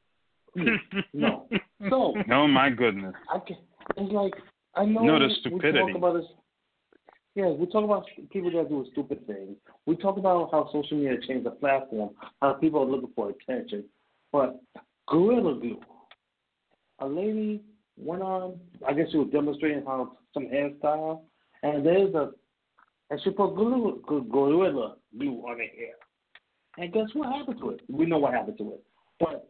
No. So. No, my goodness. I can, it's like, I know no, the we stupidity. talk about this. Yeah, we talk about people that do stupid things. We talk about how social media changed the platform, how people are looking for attention. But Gorilla Glue, a lady went on, I guess she was demonstrating how some hairstyle, and there's a, and she put Gorilla, Gorilla Glue on her hair. And guess what happened to it? We know what happened to it. But,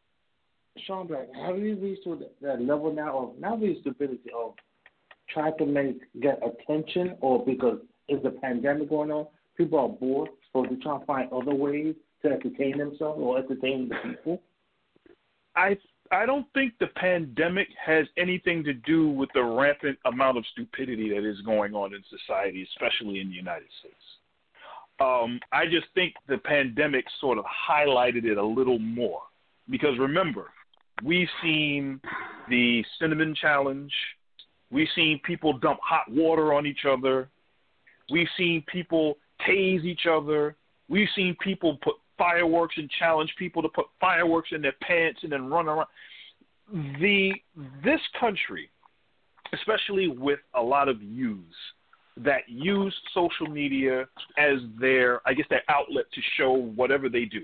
Sean Black, have you reached to that level now of not really stupidity of trying to make get attention, or because it's a pandemic going on, people are bored, so they try to find other ways to entertain themselves or entertain the people? I I don't think the pandemic has anything to do with the rampant amount of stupidity that is going on in society, especially in the United States. Um, I just think the pandemic sort of highlighted it a little more. Because remember, we've seen the cinnamon challenge. We've seen people dump hot water on each other. We've seen people tase each other. We've seen people put fireworks and challenge people to put fireworks in their pants and then run around. The this country, especially with a lot of youths that use social media as their, I guess, their outlet to show whatever they do.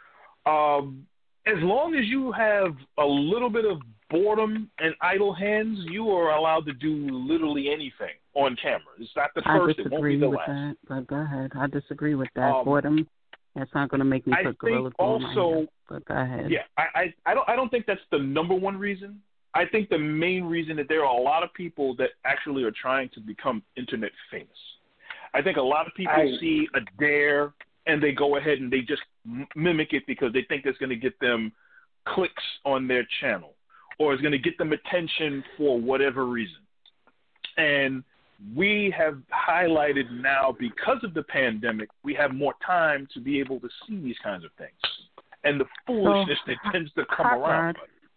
Um, as long as you have a little bit of boredom and idle hands, you are allowed to do literally anything on camera. It's not the first, it won't be the last. I disagree with that, but go ahead. I disagree with that. Um, boredom, that's not going to make me I put Gorilla Glue on my also, hair, but go ahead. Yeah, I, I, I don't I don't think that's the number one reason. I think the main reason that there are a lot of people that actually are trying to become internet famous. I think a lot of people I, see a dare and they go ahead and they just m- mimic it because they think it's going to get them clicks on their channel or it's going to get them attention for whatever reason. And we have highlighted now, because of the pandemic, we have more time to be able to see these kinds of things. And the foolishness so, that tends to come hot around. Rod,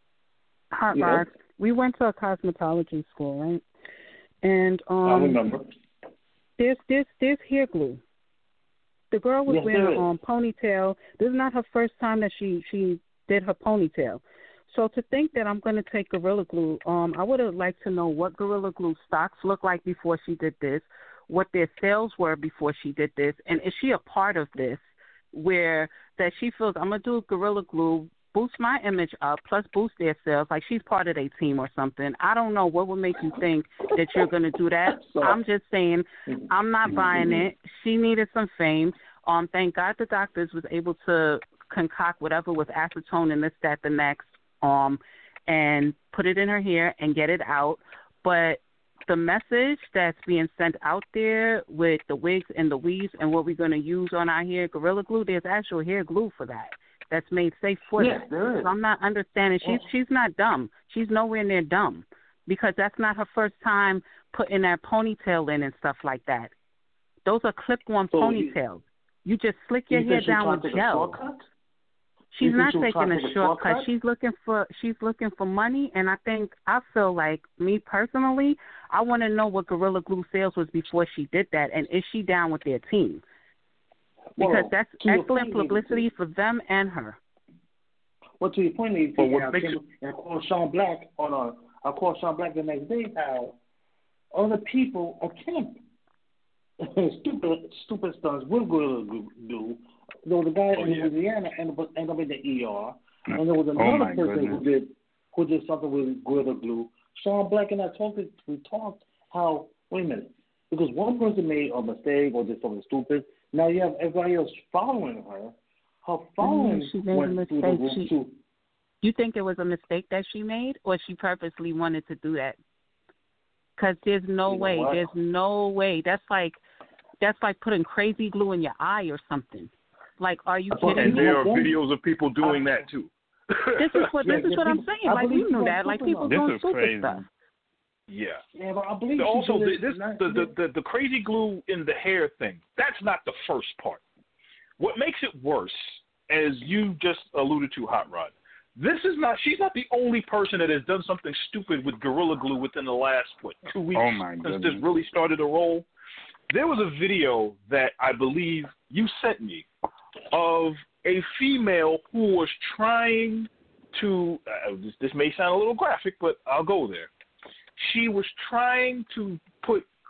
hot yeah. Rod, we went to a cosmetology school, right? And um, I remember. There's, there's, there's hair glue. The girl was yes, wearing a um, ponytail. This is not her first time that she, she did her ponytail. So to think that I'm going to take Gorilla Glue, um, I would have liked to know what Gorilla Glue stocks looked like before she did this, what their sales were before she did this, and is she a part of this where that she feels I'm going to do Gorilla Glue, boost my image up, plus boost their sales, like she's part of their team or something. I don't know what would make you think that you're going to do that. I'm just saying I'm not buying it. She needed some fame. Um, thank God the doctors was able to concoct whatever with acetone and this, that, the next, um, and put it in her hair and get it out. But the message that's being sent out there with the wigs and the weaves and what we're going to use on our hair, Gorilla Glue, there's actual hair glue for that. That's made safe for yes, that. there is. So I'm not understanding. She's oh. she's not dumb. She's nowhere near dumb because that's not her first time putting that ponytail in and stuff like that. Those are clip-on so ponytails. You just slick your you hair down with gel. She's not taking a shortcut. She's looking for she's looking for money, and I think I feel like me personally, I want to know what Gorilla Glue sales was before she did that, and is she down with their team? Because well, that's excellent publicity for them and her. Well, to your point, you well, and, I came, and I called Sean Black on a, I called Sean Black the next day how other people attempt stupid stupid stunts with Gorilla Glue. There was a guy oh, in yeah. Louisiana ended up, ended up in the E R, and there was another oh person goodness. who did who did something with Gorilla Glue. Sean Black and I talked. We talked how wait a minute, because one person made a mistake or did something stupid. Now you have everybody else following her. Her following mm, she made went a mistake. through the roof she, too. You think it was a mistake that she made, or she purposely wanted to do that? Because there's no you way. Know there's no way. That's like that's like putting crazy glue in your eye or something. Like, are you kidding and me? there are videos of people doing that too. This is what this yeah, is what I'm saying. Like, you knew that. Like, people this doing is stupid crazy. stuff. Yeah. Yeah, but I believe also she the, did this not, the, the, the the crazy glue in the hair thing. That's not the first part. What makes it worse, as you just alluded to, Hot Rod, this is not. She's not the only person that has done something stupid with Gorilla Glue within the last what two weeks oh my since goodness. this really started to roll. There was a video that I believe you sent me of a female who was trying to. Uh, this, this may sound a little graphic, but I'll go there. She was trying to put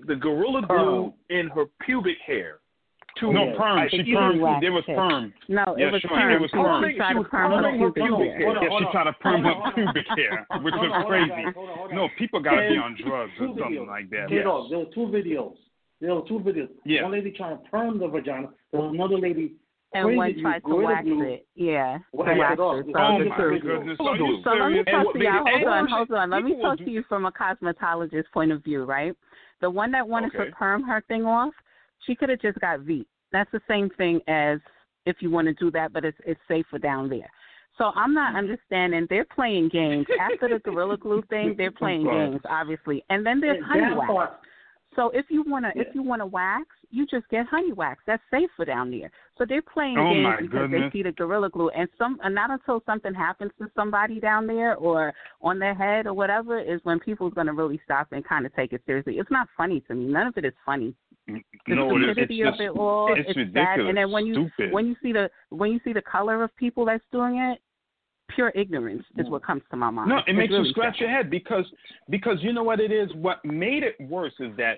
the Gorilla Glue in her pubic hair. To No, yeah. perm. I She either- perm. wax There was tip. perm. No, Yeah, it was sure, perm. it was She, perm. she tried She to was perm her perming her pubic pubic hair. hair. Hold on, Yeah, hold she on. tried to perm Hold on, her hold on. pubic hair, which Hold was on, hold on, crazy. guys. Hold on, hold on. No, people got to be And on drugs or two something videos. like that. Hold Yes. on, there were two videos. There were two videos. Yeah. One lady trying to perm the vagina. There was another lady And crazy one use tried to Gorilla wax Glue. it. Yeah, Wax to it wax off. it. It's So Oh two my different videos. goodness! Are you So let me serious? And talk what to made y'all. it Hold on, worse, hold on. Let me people talk will to you from a cosmetologist point of view, right? The one that wanted Okay. to perm her thing off, she could have just got V. That's the same thing as if you want to do that, but it's it's safer down there. So I'm not understanding. They're playing games. After the Gorilla Glue thing, they're playing Right. games, obviously. And then there's And honey that wax. part- So if you wanna Yeah. if you wanna wax, you just get honey wax. That's safer down there. So they're playing Oh, games my because goodness. they see the Gorilla Glue, and some and not until something happens to somebody down there or on their head or whatever is when people's gonna really stop and kind of take it seriously. It's not funny to me. None of it is funny. The No, it is. It's stupidity of just, it all, it's it's ridiculous. sad. And then when you Stupid. when you see the when you see the color of people that's doing it, pure ignorance is what comes to my mind. No, it It's makes really you scratch sad. your head because because you know what it is. What made it worse is that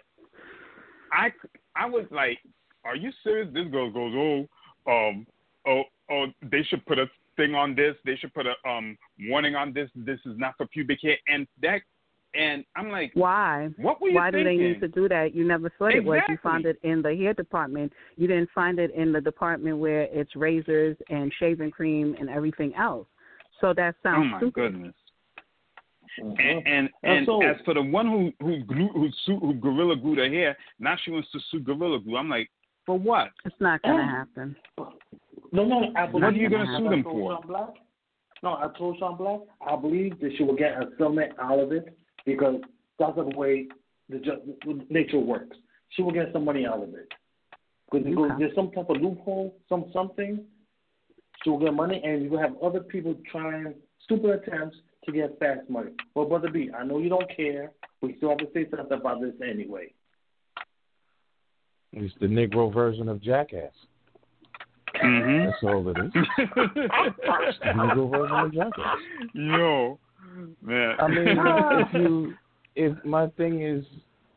I I was like, "Are you serious?" This girl goes, "Oh, um, oh, oh, they should put a thing on this. They should put a um warning on this. This is not for pubic hair." And that, and I'm like, Why? "What were you Why thinking?" do they need to do that? You never thought it was. You Exactly. found it in the hair department. You didn't find it in the department where it's razors and shaving cream and everything else. So that Oh sounds my stupid. goodness. Mhm. And and, And and so- as for the one who who glue, who, su- who gorilla glued her hair, now she wants to sue Gorilla Glue. I'm like, for what? It's not going to Yeah. happen. No, no, I believe. What are you gonna I sue them told for? Sean Black. No, I told Sean Black. I believe that she will get a settlement out of it because that's the way the ju- the nature works. She will get some money out of it. Because Okay. there's some type of loophole, some something. She will get money, and you will have other people trying stupid attempts to get fast money. Well, Brother B, I know you don't care. We still have to say something about this anyway. It's the Negro version of Jackass. Mm-hmm. That's all it is. The Negro version of Jackass. Yo, man. I mean, if, if you, if my thing is,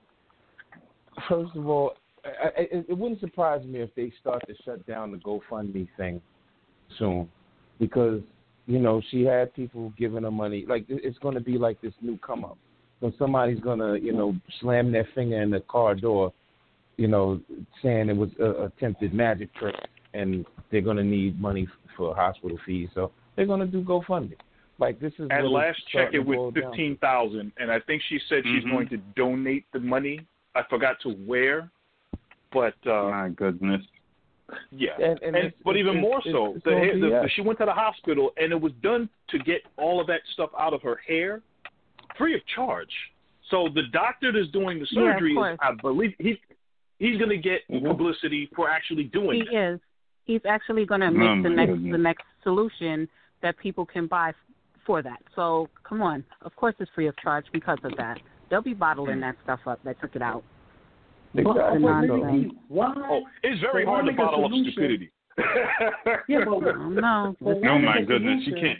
first of all, I, I, it, it wouldn't surprise me if they start to shut down the GoFundMe thing soon, because you know she had people giving her money. Like it's going to be like this new come up. So somebody's going to, you know, slam their finger in the car door, you know, saying it was a attempted magic trick, and they're going to need money f- for hospital fees. So they're going to do GoFundMe. Like this is At what last it's check, starting it to boil was down fifteen to. thousand, and I think she said she's Mhm. going to donate the money. I forgot to where, but uh, My goodness. yeah. And, and And, it's- but it's- even it's- more it's- so, it's the, all hair, the, B S. the, she went to the hospital, and it was done to get all of that stuff out of her hair, free of charge. So the doctor that's doing the Yeah, of surgery, is, course. I believe, he's he's going to get Mhm. publicity for actually doing He that. is. He's actually going to Oh, make the my next goodness. the next solution that people can buy f- for that. So come on, of course it's free of charge because of that. They'll be bottling that stuff up that took it out. But, Exactly. but nonsense. maybe, why? Oh, it's very Well, hard to make a bottle up solution. stupidity. Yeah, but I don't know. Well, Oh why my make a goodness, you solution? can't.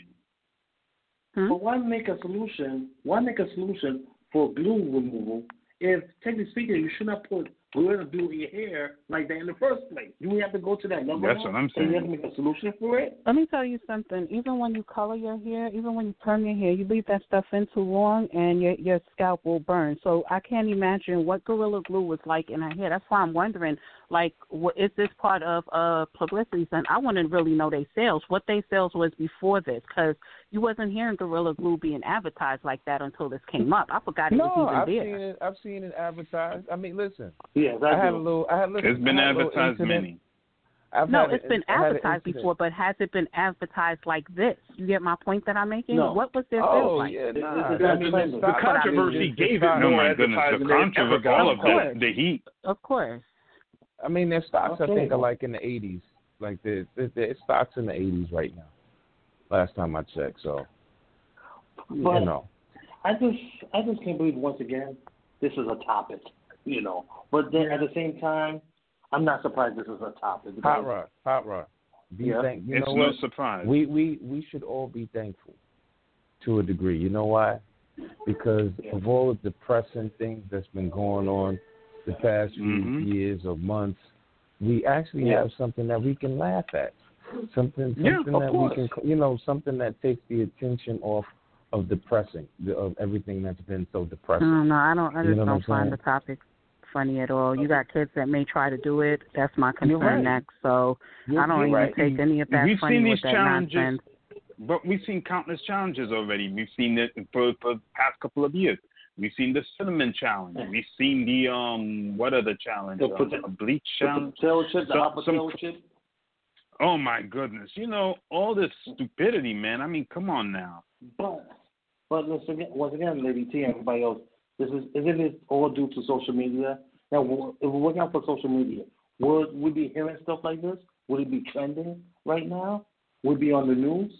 Hmm? But why make a solution? Why make a solution for glue removal if, technically speaking, you should not put Gorilla Glue in your hair like that in the first place? Do we have to go to that level? That's now? what I'm And you have saying. to make a solution for it? Let me tell you something. Even when you color your hair, even when you perm your hair, you leave that stuff in too long, and your your scalp will burn. So I can't imagine what Gorilla Glue was like in her hair. That's why I'm wondering, like, what, is this part of uh publicity stunt? I want to really know their sales, what their sales was before this, because you wasn't hearing Gorilla Glue being advertised like that until this came up. I forgot it No, was I've even seen there. it. I've seen it advertised. I mean, listen. Yes, I I, had do. a little. I had listen, It's been I had a little advertised incident. many. I've No, had it's an- been I had an advertised incident. before, but has it been advertised like this? You get my point that I'm making? No. What was their Oh sales like? yeah, It- nah. it's I mean, like the The Stop. controversy gave it stock- Oh more my goodness, advertising the than it ever controversy, got. all of course. that, the heat. Of course. I mean, their stocks I Okay. think are like in the eighties. Like the the, the stocks in the eighties right now. Last time I checked, so But you know. I just, I just can't believe once again this is a topic, you know. But then at the same time, I'm not surprised this is a topic. because- Hot rod, hot rod. Be Yeah. thank, you It's know no what? surprise. We we we should all be thankful to a degree. You know why? Because Yeah. of all the depressing things that's been going on the past few Mm-hmm. years or months, we actually Yeah. have something that we can laugh at. Something, something Yeah, of that course. we can, you know, something that takes the attention off of depressing, the, of everything that's been so I depressing. don't know. I don't. I You just know what don't I'm find saying? the topic funny at all. You got kids that may try to do it. That's my You're concern right. next. So You're, I don't you're even right. take any of that We've funny seen with these that challenges, nonsense. but we've seen countless challenges already. We've seen it for for the past couple of years. We've seen the cinnamon challenge. We've seen the um what other challenge? The, Um, a bleach the challenge. potato chip, the Some- hot potato some- chip. Oh my goodness! You know all this stupidity, man. I mean, come on now. But but once again, once again, Lady T and everybody else, this is isn't it all due to social media? Now, w- if we're looking out for social media, would we be hearing stuff like this? Would it be trending right now? Would it be on the news?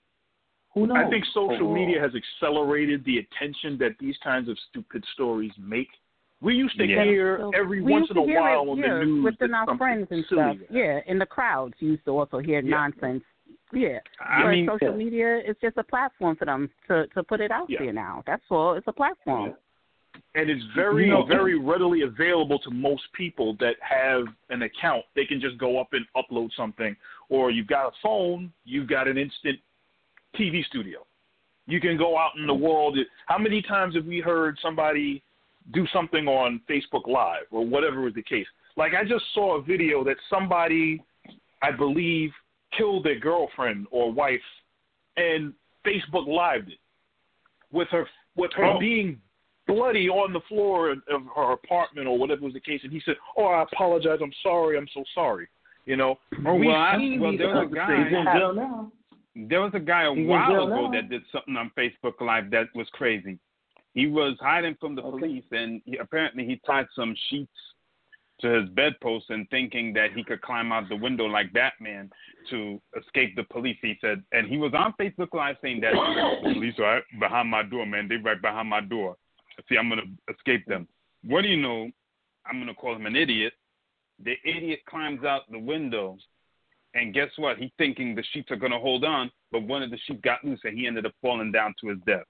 Who knows? I think social overall? media has accelerated the attention that these kinds of stupid stories make. We used to Yeah. hear So every we once used in to a hear while it, on yeah, the news within that our something friends and silly stuff. happened. Yeah, in the crowds, you used to also hear Yeah. nonsense. Yeah, I but mean, social media is just a platform for them to to put it out Yeah. there now. That's all. It's a platform. And it's very, You know- very readily available to most people that have an account. They can just go up and upload something. Or you've got a phone, you've got an instant T V studio. You can go out in the world. How many times have we heard somebody do something on Facebook Live or whatever was the case? Like I just saw a video that somebody, I believe, killed their girlfriend or wife and Facebook Lived it with her with her Oh. being bloody on the floor of of her apartment or whatever was the case. And he said, "Oh, I apologize. I'm sorry. I'm so sorry." You know, Oh, we've well, I- seen well, these there was a kinds of guy- things He's in happen. jail now. There was a guy a He's in while jail ago now. that did something on Facebook Live that was crazy. He was hiding from the Okay. police, and he, apparently he tied some sheets to his bedpost and thinking that he could climb out the window like Batman to escape the police. He said, and he was on Facebook Live saying that the police are behind my door, man. They right behind my door. See, I'm going to escape them. What do you know? I'm going to call him an idiot. The idiot climbs out the window. And guess what? He's thinking the sheets are going to hold on, but one of the sheets got loose, and he ended up falling down to his death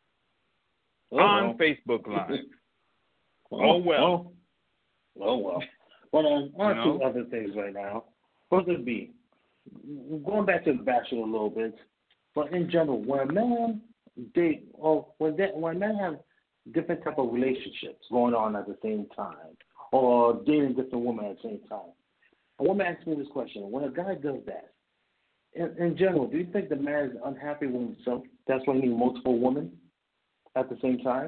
Oh, on well. Facebook Live. Oh, Oh, well. Oh well. But um, on You to know? other things right now. What could be? Going back to the Bachelor a little bit, but in general, when a man date or when that when men have different type of relationships going on at the same time, or dating different women at the same time, a woman asked me this question: when a guy does that, in, in general, do you think the man is unhappy with himself? That's why he needs multiple women at the same time.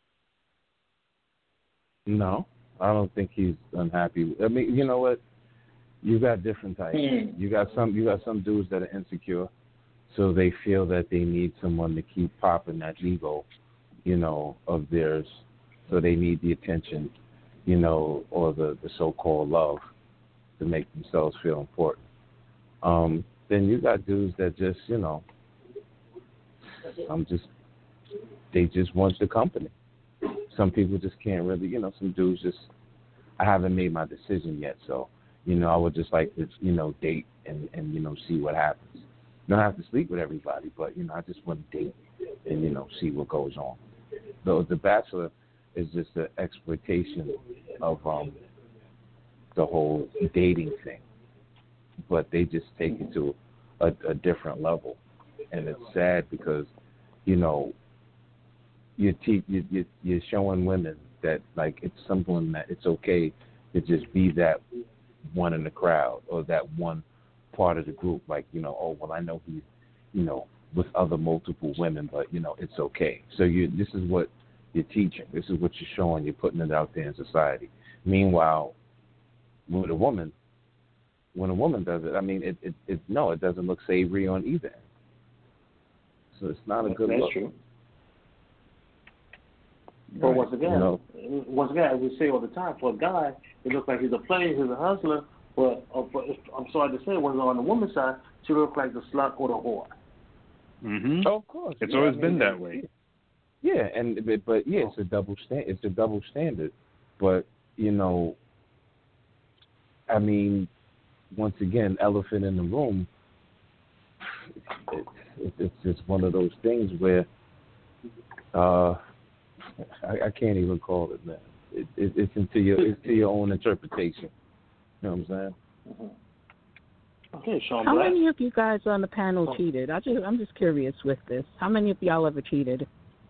No, I don't think he's unhappy. I mean, you know what? You got different types. Mm. You got some. You got some dudes that are insecure, so they feel that they need someone to keep popping that ego, you know, of theirs. So they need the attention, you know, or the, the so-called love to make themselves feel important. Um, then you got dudes that just, you know, I'm just, they just want the company. Some people just can't really, you know, some dudes just, I haven't made my decision yet, so, you know, I would just like to, you know, date and, and you know, see what happens. You don't have to sleep with everybody, but, you know, I just want to date and, you know, see what goes on. The, the Bachelor is just the exploitation of um, the whole dating thing, but they just take it to a, a different level, and it's sad because, you know, you're, te- you, you, you're showing women that, like, it's something that it's okay to just be that one in the crowd or that one part of the group. Like, you know, oh, well, I know he's, you know, with other multiple women, but, you know, it's okay. So you, this is what you're teaching. This is what you're showing. You're putting it out there in society. Meanwhile, with a woman, when a woman does it, I mean, it, it, it no, it doesn't look savory on either end. So it's not a good That's look. true. But Right. once again, You know, once again, as we say all the time, for a guy, it looks like he's a player, he's a hustler. But, uh, but if, I'm sorry to say, when on the woman's side, she looks like the slut or the whore. Mm-hmm. oh, of course, It's yeah, always I mean, been that way. Yeah, and but, but yeah, it's a double stand. It's a double standard. But you know, I mean, once again, elephant in the room. It's it's, it's just one of those things where uh, I, I can't even call it, man. it, it, it's into your it's to your own interpretation. You know what I'm saying? Mm-hmm. Okay, Sean How Black. many of you guys on the panel cheated? I just I'm just curious with this. How many of y'all ever cheated?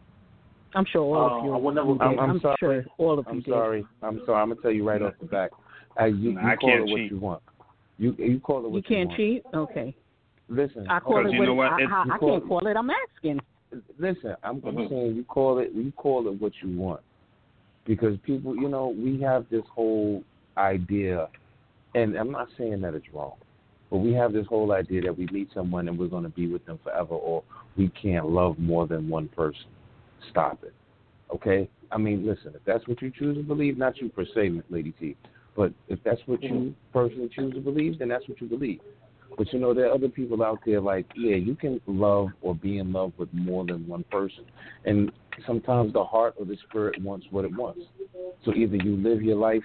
I'm sure all Uh, of you. I will never you did. I'm, I'm I'm sorry. sure all of you I'm did. sorry. I'm sorry. I'm gonna tell you right off the back. Uh, you, No, you I call can't it what cheat. you want. You you call it what You you, can't want. cheat? Okay. Listen, I call Because it you know what? I, It's- I, you I call can't it- call it. I'm asking. Listen, I'm, I'm Mhm. saying you call it you call it what you want, because people, you know, we have this whole idea, and I'm not saying that it's wrong, but we have this whole idea that we meet someone and we're going to be with them forever, or we can't love more than one person. Stop it, okay? I mean, listen, if that's what you choose to believe, not you per se, Lady T, but if that's what you personally choose to believe, then that's what you believe. But, you know, there are other people out there like, yeah, you can love or be in love with more than one person. And sometimes the heart or the spirit wants what it wants. So either you live your life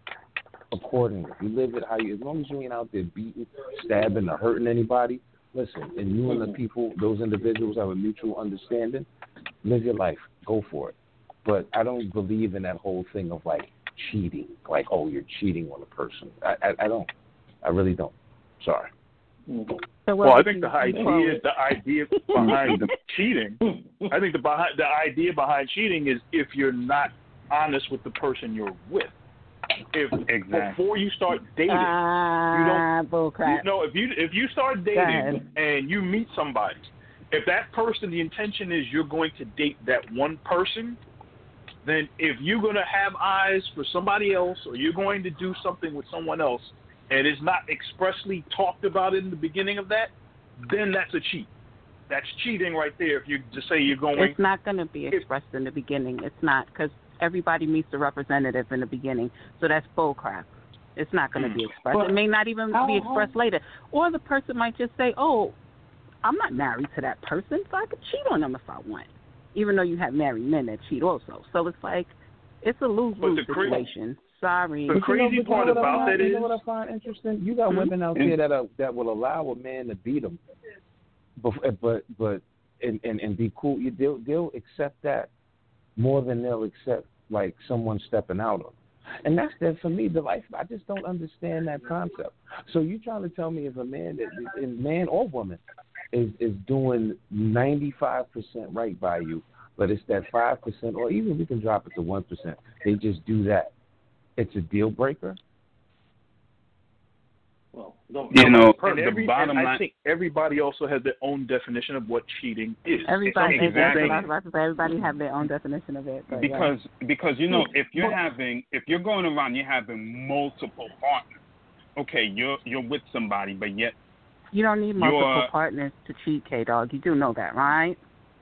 accordingly. You live it how you, as long as you ain't out there beating, stabbing, or hurting anybody, listen, and you and the people, those individuals have a mutual understanding, live your life. Go for it. But I don't believe in that whole thing of, like, cheating. Like, oh, you're cheating on a person. I, I, I don't. I really don't. Sorry. Mm-hmm. So Well, I would think you the call idea, it? the idea behind the cheating, I think the behind the idea behind cheating is if you're not honest with the person you're with. If Exactly. before you start dating, Ah, you don't. bullcrap. You know, if you if you start Go dating ahead. and you meet somebody, if that person, the intention is you're going to date that one person, then if you're going to have eyes for somebody else or you're going to do something with someone else and it's not expressly talked about in the beginning of that, then that's a cheat. That's cheating right there if you just say you're going. It's not going to be expressed in the beginning. It's not, because everybody meets the representative in the beginning. So that's bull crap. It's not going to Hmm. be expressed. But it may not even how- be expressed how- later. Or the person might just say, oh, I'm not married to that person, so I could cheat on them if I want. Even though you have married men that cheat also. So it's like, it's a lose-lose But the cra- situation. Sorry. The But you know- crazy but you know part what I about find- that you know is- what I find interesting? You got Hmm? women out there that are, that will allow a man to beat them, but but but and, and, and be cool. You they'll they'll accept that more than they'll accept like someone stepping out on them. And that's that for me. The life I just don't understand that concept. So you trying to tell me if a man that and man or woman is is doing ninety-five percent right by you, but it's that five percent, or even we can drop it to one percent. They just do that. It's a deal breaker. Well, don't, You know, And the every, bottom and I line. think everybody also has their own definition of what cheating is. Everybody, Some people Exactly. exactly. I think- was about to say, everybody have their own definition of it. But yeah. because because you know if you're having if you're going around you're having multiple partners. Okay, you're you're with somebody, but yet You don't need multiple You're- partners to cheat, K-Dog. You do know that, right?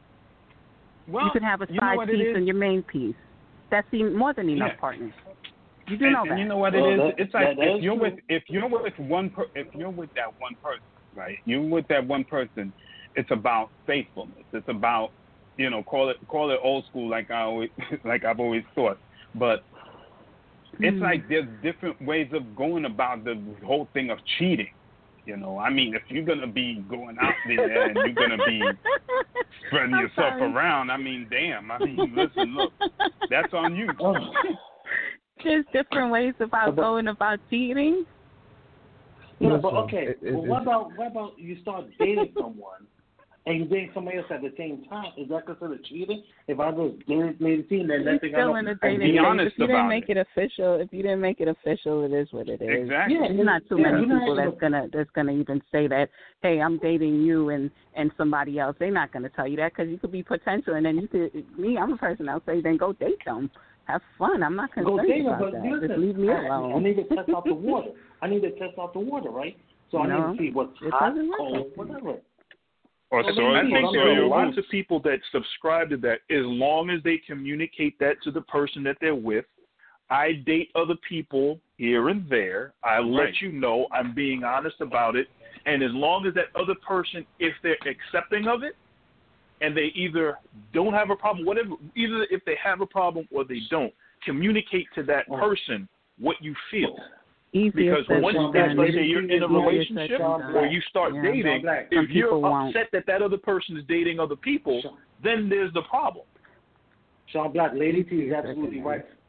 well you could have a you know side what it piece is? and your main piece. That's even more than enough Yeah. partners. You do and, know and that. you know what it Well, is? that- It's like that- that if is you're true. with if you're with one per, if you're with that one person, right? You're with that one person. It's about faithfulness. It's about you know call it call it old school like I always like I've always thought, but it's Hmm. like there's different ways of going about the whole thing of cheating. You know, I mean, if you're gonna be going out there and you're gonna be spreading I'm yourself sorry. around, I mean, damn. I mean, listen, look, that's on you. Oh. There's different ways about But- going about cheating. Yeah, Listen, but okay. it- it- well, what it's- about what about you start dating someone and you date somebody else at the same time? Is that considered cheating? If I just dated Lady T and then You're next thing I still know, in a and dating be phase. honest If you didn't about make it. it official, if you didn't make it official, it is what it is. Exactly. Yeah, There's not too yeah, many you're not people that's even- gonna that's gonna even say that, hey, I'm dating you and and somebody else. They're not gonna tell you that because you could be potential, and then you could. Me, I'm a person. I'll say, then go date them. Have fun. I'm not Go concerned date them, about but that. listen, Just leave me I, alone. I need to test out the water. I need to test out the water, right? So I No, need to see what's it hot, doesn't work cold, like that. whatever. Or Well, soy, I then think or there soy are your lots roots. of people that subscribe to that as long as they communicate that to the person that they're with. I date other people here and there. I let Right. you know I'm being honest about it. And as long as that other person, if they're accepting of it, and they either don't have a problem, whatever, either if they have a problem or they don't, communicate to that person what you feel. Easier Because said once, than let's done. let's say you're in a Easier said relationship than done. or you start Yeah. dating, Black. if Some you're people won't. upset that that other person is dating other people, then there's the problem. Sean Black, Lady T is absolutely Listen, right.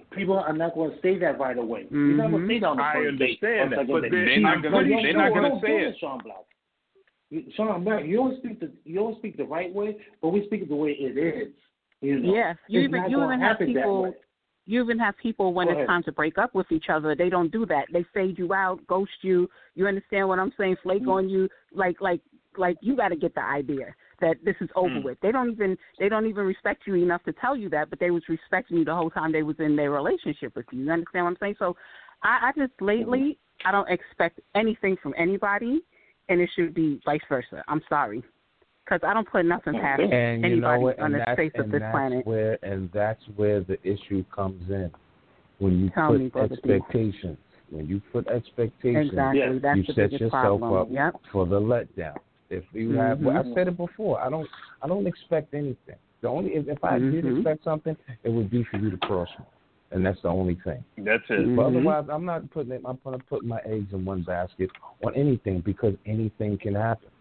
people are not going to say that right away. Mm-hmm. You're not going to say that on the I first date. understand that, but they're, they're not going to. They're not going to say it. Sean Black. You, Sean Black, you don't speak the you don't speak the right way, but we speak it the way it is. You know? Yes, you it's even not you even have people. You even have people when Go it's ahead. time to break up with each other. They don't do that. They fade you out, ghost you. You understand what I'm saying? Flake Mm-hmm. on you. Like like like you got to get the idea that this is over Mm. with. They don't even they don't even respect you enough to tell you that, but they was respecting you the whole time they was in their relationship with you. You understand what I'm saying? So I, I just lately I don't expect anything from anybody, and it should be vice versa. I'm sorry. Because I don't put nothing past And you know anybody what? on And the that's, face of and this that's planet. where and that's where the issue comes in. When you Tell put me, Brother B. expectations, when you put expectations, Exactly. Yes. That's you the set biggest yourself problem. up Yep. for the letdown. If you have, well, Mhm. I said it before. I don't, I don't expect anything. The only if, if I did Mhm. expect something, it would be for you to cross me, and that's the only thing. That's it. Mhm. But otherwise, I'm not putting it. I'm going to put my eggs in one basket on anything because anything can happen.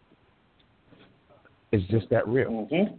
It's just that real. Mm-hmm.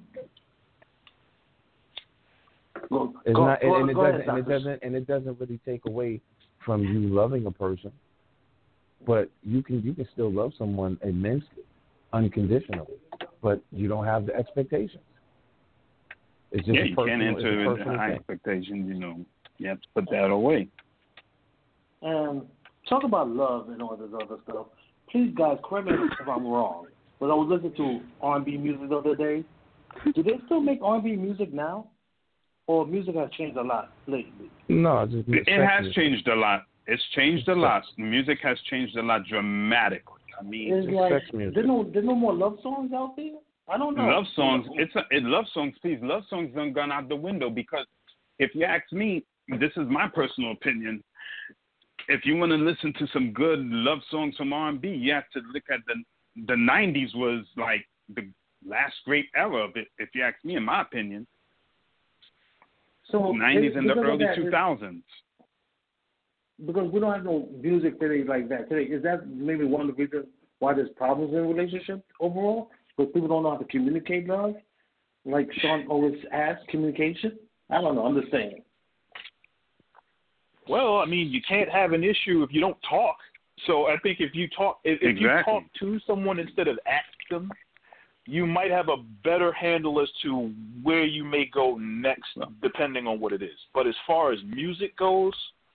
Go, It's go, not, go, and, and it go doesn't, ahead, and it Doctor. doesn't, and it doesn't really take away from you loving a person. But you can, you can still love someone immensely, unconditionally, but you don't have the expectations. It's just Yeah, a you personal, can't it's a enter with personal high thing. expectations. You know, you have to put that away. Um, talk about love and all this other stuff. Please, guys, correct me if I'm wrong. But I was listening to R and B music the other day. Do they still make R and B music now? Or music has changed a lot lately? No, it's just It, it has sexual. changed a lot. It's changed a lot. Music has changed a lot dramatically. I mean, It's It's like sex music. there's no there's no more love songs out there. I don't know. love songs. It's a, it, love songs. Please, love songs done gone out the window because if you ask me, this is my personal opinion. If you want to listen to some good love songs from R and B, you have to look at the the nineties was like the last great era of it. If you ask me, in my opinion, so nineties and the because of early that, two thousands. Because we don't have no music today like that today. Is that maybe one of the reasons why there's problems in relationships overall? Because people don't know how to communicate love, like Sean always asks, communication. I don't know. I'm just saying. Well, I mean, you can't have an issue if you don't talk. So I think if you talk, if, if you Exactly. talk to someone instead of at them, you might have a better handle as to where you may go next, depending on what it is. But as far as music goes,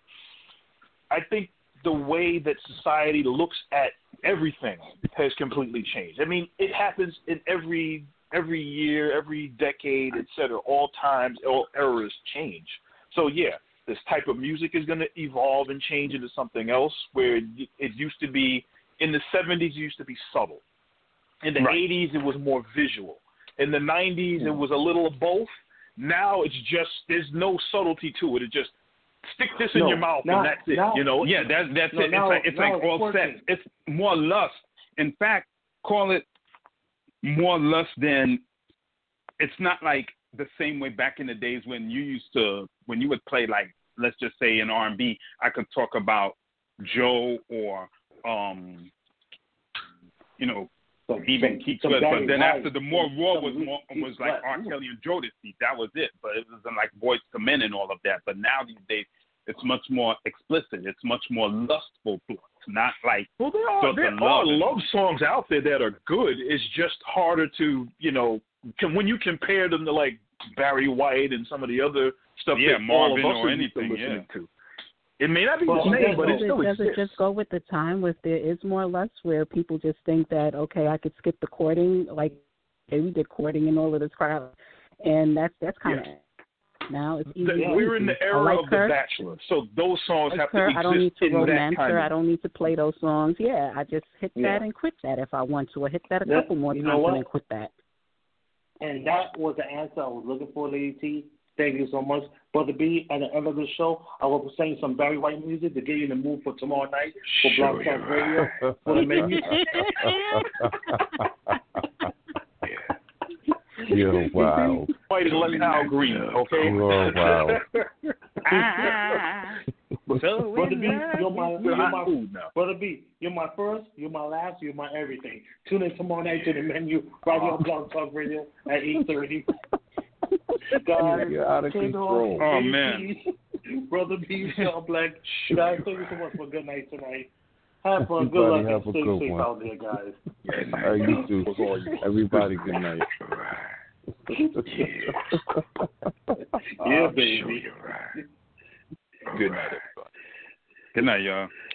I think the way that society looks at everything has completely changed. I mean, it happens in every every year, every decade, et cetera. All times, all eras change. So yeah, this type of music is going to evolve and change into something else. Where it, it used to be in the seventies, it used to be subtle. In the Right. eighties, it was more visual. In the nineties, it was a little of both. Now it's just there's no subtlety to it. It just stick this in No, your mouth now- and that's it. now- You know. Yeah, that's that's No, it. now- it's like it's now like it's all working. sex. It's more lust. In fact, call it more lust than. It's not like the same way back in the days when you used to when you would play like let's just say in R and B. I could talk about Joe or um, you know. Some, Even some, Keith some Sweat, but Barry then White, after the more some- raw some was more Keith was like Sweat. R. Kelly and Jodeci. That was it. But it wasn't like Boyz two Men and all of that. But now these days, it's much more explicit. It's much more lustful plots, not like Well, there are just there a are love. love songs out there that are good. It's just harder to you know can, when you compare them to like Barry White and some of the other stuff Yeah, that all of Marvin us or are used to anything, listening yeah. to. It may not be Well, the same, does but it it- still does it exists. just go with the time where there is more lust where people just think that, okay, I could skip the courting, like, hey, we did courting and all of this crap, and that's that's kind of now it's easy. The- we're in the I era like of her. The Bachelor, so those songs Like have her, to I don't need exist to in that romance kind her. of. I don't need to play those songs. Yeah, I just hit Yeah. that and quit that if I want to, or hit that a That- couple more you times know what? and then quit that. And that was the answer I was looking for, Lady T. Thank you so much. Brother B, at the end of the show, I will be playing some Barry White music to get you in the mood for tomorrow night for Sure Blog you Talk will. Radio. For the menu. You're wow. White and less Al Green, okay? You're wow. So Brother B, you're my, you're hot my food now. Brother B, you're my first, you're my last, you're my everything. Tune in tomorrow night to the menu right here on Blog Talk Radio at eight thirty. Guys, You're out of take control. off, Oh, Lady man. T. Brother B, Sean Black. Guys, thank you so much for a good night tonight. Have fun. Good Everybody luck have and a stay good safe one. out there, guys. Uh, you too. Everybody, good night. Yeah, baby. Good night, everybody. Good night, y'all.